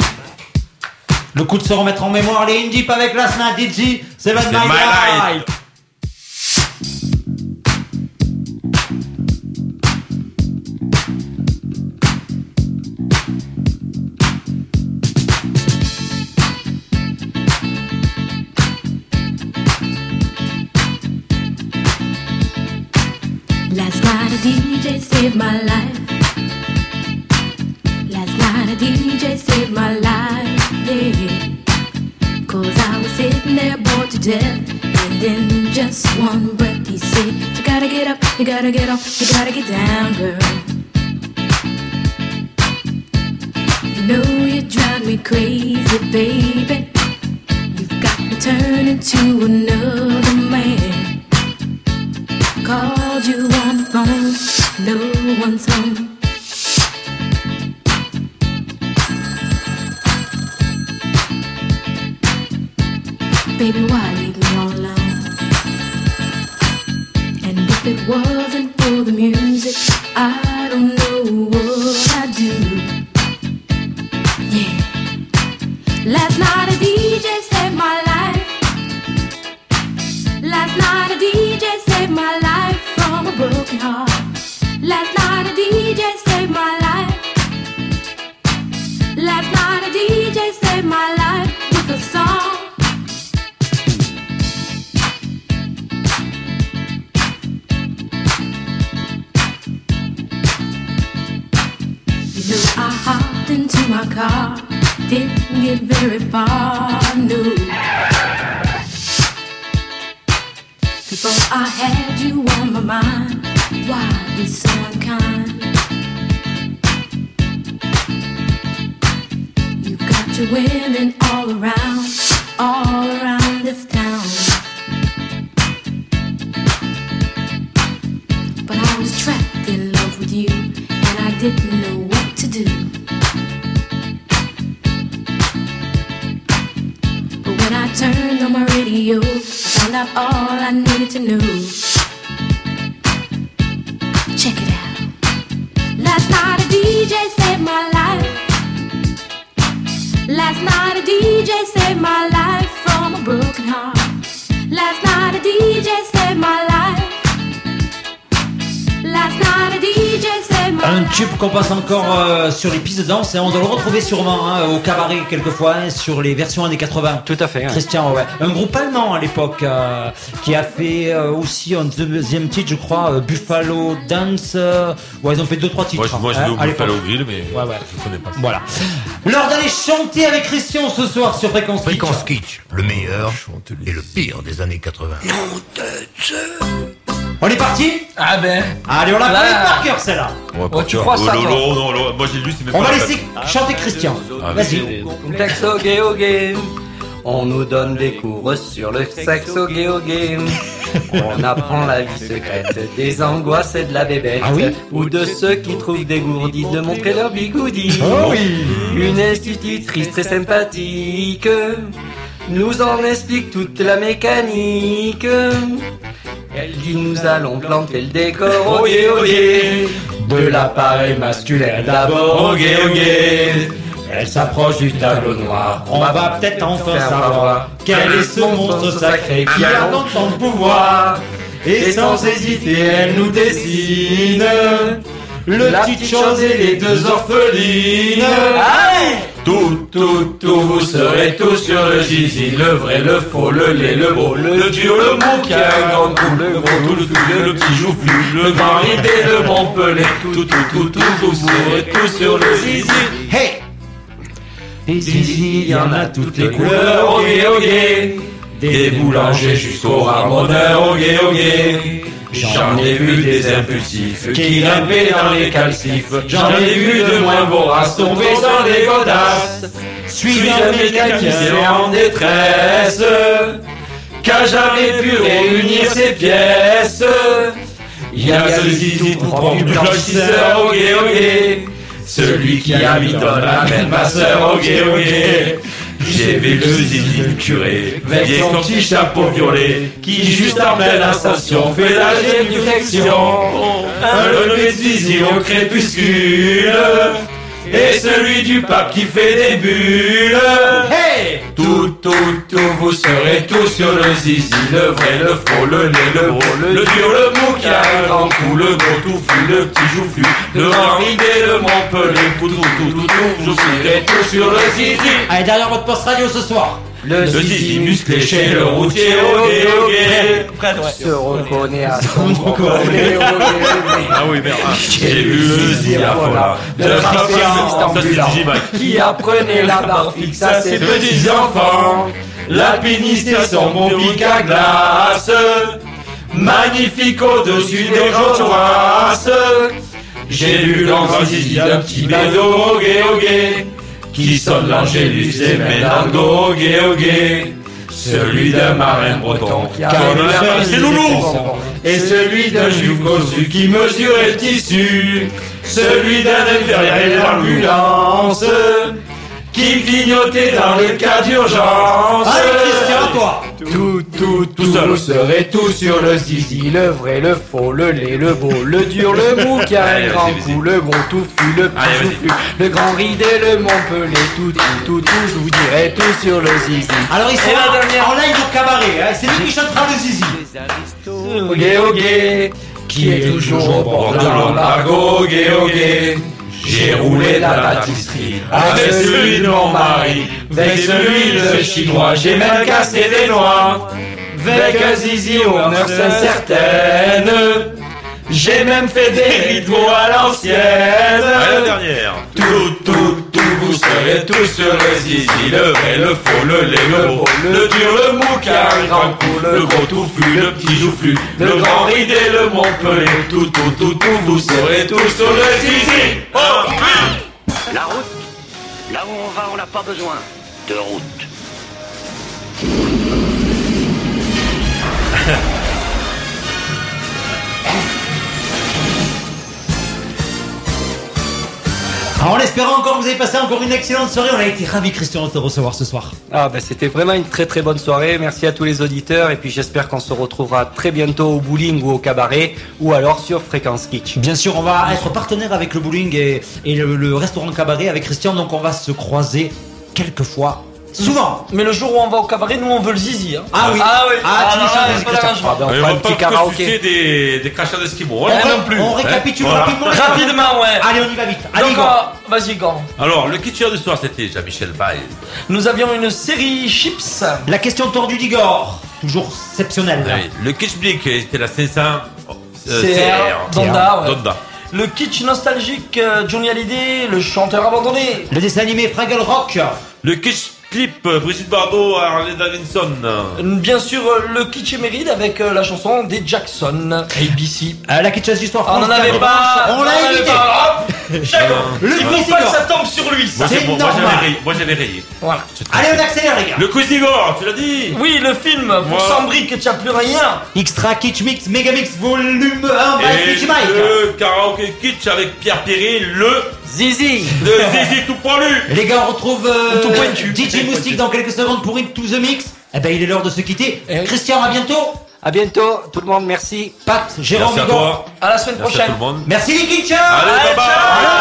Le coup de se remettre en mémoire, les Indie avec la Sna D J, c'est My C'est My Life. Last night a D J saved my life. Last night a D J saved my life, yeah. Cause I was sitting there bored to death. And in just one breath he said, you gotta get up, you gotta get up, you gotta get down, girl. You know you drive me crazy, baby. You've got me turning to another man. Called you on the phone, no one's home. Baby, why leave me all alone? And if it wasn't for the music, I don't know what I'd do. Yeah. Last night a D J saved my life. Last night a D J saved my life from a broken heart. Last night a D J saved my life. Last night a D J saved my life with a song. You know I hopped into my car, didn't get very far, no. To Before I had you on my mind, why be so unkind? You got your women all around, all around this town. But I was trapped in love with you, and I didn't know what to do. But when I turned on my radio, I found out all I needed to know. Check it out. Last night a D J saved my life. Last night a D J saved my life from a broken heart. Last night a D J saved my life. Last night a D J saved my Un life. tube qu'on passe encore euh, sur les pistes de danse et on doit le retrouver sûrement hein, au cabaret quelquefois hein, sur les versions années quatre-vingts. Tout à fait. Ouais. Christian, ouais. Un groupe allemand à l'époque euh, qui a fait euh, aussi un deuxième titre, je crois, euh, Buffalo Dance. Euh, ouais, ils ont fait deux trois titres. Moi, moi j'ai hein, dit au à Buffalo l'époque. Grill, mais Ouais, ouais. je connais pas ça. Voilà. L'heure d'aller chanter avec Christian ce soir sur Fréquence Kitsch. Fréquence Kitsch, le meilleur et le pire des années quatre-vingts. On est parti? Ah ben. Allez, on l'a Là. pas eu par cœur celle-là. On va Oh, pas tu faire- crois ça, Oh, toi non, non, non, moi j'ai lu, c'est même On pas va la laisser peine. chanter Christian. Ah, Vas-y. Sexe au gay au gay. On nous donne des cours sur le sexe au gay au gay. On apprend la vie secrète des angoisses et de la bébête. Ah oui? Ou de ceux qui trouvent dégourdis de montrer leur bigoudi. Oh oui. Une institutrice très sympathique nous en explique toute la mécanique. Elle dit nous allons planter le décor au gay au gay. De l'appareil masculin d'abord au gay au gay. Elle s'approche du tableau noir. On va peut-être enfin faire savoir quel est ce monstre sacré qui a longtemps de pouvoir. Et sans hésiter, elle nous dessine le La petite chose et les deux orphelines. Allez. Tout, tout, tout, vous serez tous sur le zizi, le vrai, le faux, le laid, le beau, le dur, le mou qui a un grand coup, le gros, tout le tout, le petit joufflu, le grand ridé, le Montpellier, tout, tout, tout, tout, vous serez tous sur le zizi. Hey. Et zizi, il y en a toutes les couleurs, au gay, au gay. Des boulangers jusqu'aux ramoneurs, au gay, au gay. J'en ai vu des impulsifs qui grimpaient dans les calcifs. J'en ai vu de moins voraces tomber dans les godasses. Suis un mécanicien en détresse qu'a jamais pu réunir ses pièces. Il y a ce zizi tout propre du blanchisseur, au gay, au gay. Celui qui habite dans la même ma sœur, au gay, au gay. J'ai vu le zizi du curé, avec son petit chapeau violet, qui juste en pleine ascension fait la génuflexion. Un lever de zizi au crépuscule, et celui du pape qui fait des bulles. Hey! Tout, tout, tout, vous serez tous sur le zizi, le vrai, le faux, le laid, le beau, le dur, le mou qui a un grand coup, le gros touffu, le petit joufflu, le grand ridé, le Montpellier, tout, tout, tout, tout, tout, vous serez tous sur le zizi. Allez, derrière votre poste radio ce soir. Le zizi musclé chez le routier, au gay, au gay. Fred, ouais. Se reconnaît à son collet, au gay. Ah oui, merde. Ah, J'ai vu le zizi affolant de Christian ambulant qui apprenait la barre fixe à ses petits enfants. La péniche et son bon pic à glace, magnifique au-dessus des joints. J'ai vu l'enfant zizi d'un petit bédo, au gay, au gay, qui sonne l'angélus et mène dans le go, au gay, au gay. Celui d'un marin breton qui a c'est Loulou. et celui d'un juif cossu qui mesurait le tissu, celui d'un infirmier d'ambulance qui clignotait dans le cas d'urgence. Allez, Christian, toi. Tout, tout, tout, vous serez tous sur le zizi, le vrai, le faux, le laid, le beau, le dur, le mou qui a un Allez, grand vas-y, vas-y. coup, le gros touffu, le petit Allez, vas-y. joufflu, le grand ridé, le Montpellier, tout, tout, tout, tout, je vous dirai tout sur le zizi. Alors il Et sera la dernière- en live au cabaret. Hein. C'est lui qui chantera le zizi. Au gay, au gay, qui est toujours au bord de l'embargo, au gay, au gay. J'ai roulé la pâtisserie avec celui de mon mari, avec celui de chinois, j'ai même cassé des noix, avec un zizi aux mœurs incertaines, j'ai même fait des rituaux à l'ancienne. Allez, la dernière. Tout, tout, tout, vous serez tous heureux zizi. Le vrai, le faux, le lait, le beau, le dur, le mou qui a un grand coup, le gros touffu, le petit joufflu, le grand ridé, le Montpellier, tout, tout, tout, tout, vous serez tous heureux zizi. Oh, oui. La route, là où on va, on n'a pas besoin de route. Alors, en espérant encore que vous avez passé encore une excellente soirée, on a été ravis, Christian, de te recevoir ce soir. Ah ben c'était vraiment une très très bonne soirée. Merci à tous les auditeurs et puis j'espère qu'on se retrouvera très bientôt au bowling ou au cabaret ou alors sur Fréquence Kitsch. Bien sûr, on va être partenaire avec le bowling et, et le, le restaurant cabaret avec Christian, donc on va se croiser quelques fois. Souvent. Mais le jour où on va au cabaret, nous on veut le zizi. Hein. Ah oui. Ah oui. Ah, tu non, nous changes, non, Christian. pas d'arrangement. Ah ben, on va pas que sucer des, des crachats d'esquimaux. On, Hein, ré- non plus. on récapitule Hein, voilà. rapidement. Rapidement, ouais. Allez, on y va vite. Allez, Donc, Igor. euh, vas-y, Igor. Alors, le kitscheur du soir, c'était Jean-Michel Bail. Nous avions une série Chips. La question tordue d'Igor. Toujours exceptionnelle. Oui. Le kitsch blick, c'était la cinq cents. Euh, C R, Donda, ouais. Donda. Le kitsch nostalgique, euh, Johnny Hallyday, le chanteur abandonné. Le dessin animé Fraggle Rock. Le kitsch clip, euh, Brigitte Bardot, Harley Davidson. Bien sûr, euh, le kitsch éméride avec euh, la chanson des Jackson, A B C. Euh, la kitscheuse du soir. On n'en avait pas. On en l'a avait évité. pas. Hop, chacun. Le Il quiz faut pas que Igor. ça tombe sur lui, ça. Moi, C'est j'ai- moi, moi, normal. j'avais rayé. Moi, j'avais rayé. Voilà. Allez, on accélère, les gars. Le quiz d'Igor, tu l'as dit. Oui, le film, pour Moi. cent briques, tu n'as plus rien. Extra Kitsch Mix Megamix Volume un by Et Kitsch Mike. le karaoké kitsch avec Pierre Perry, le Zizi. le Zizi tout poilu. Les gars, on retrouve euh, Tout pointu. D J Moustique dans quelques secondes pour Into the Mix. Eh ben, il est l'heure de se quitter. Eh oui. Christian, à bientôt. À bientôt, tout le monde, merci. Pat, Jérôme, Merci à Igor. toi. À la semaine Merci à prochaine. tout le monde. Merci les Kitschers. Allez, bye bye.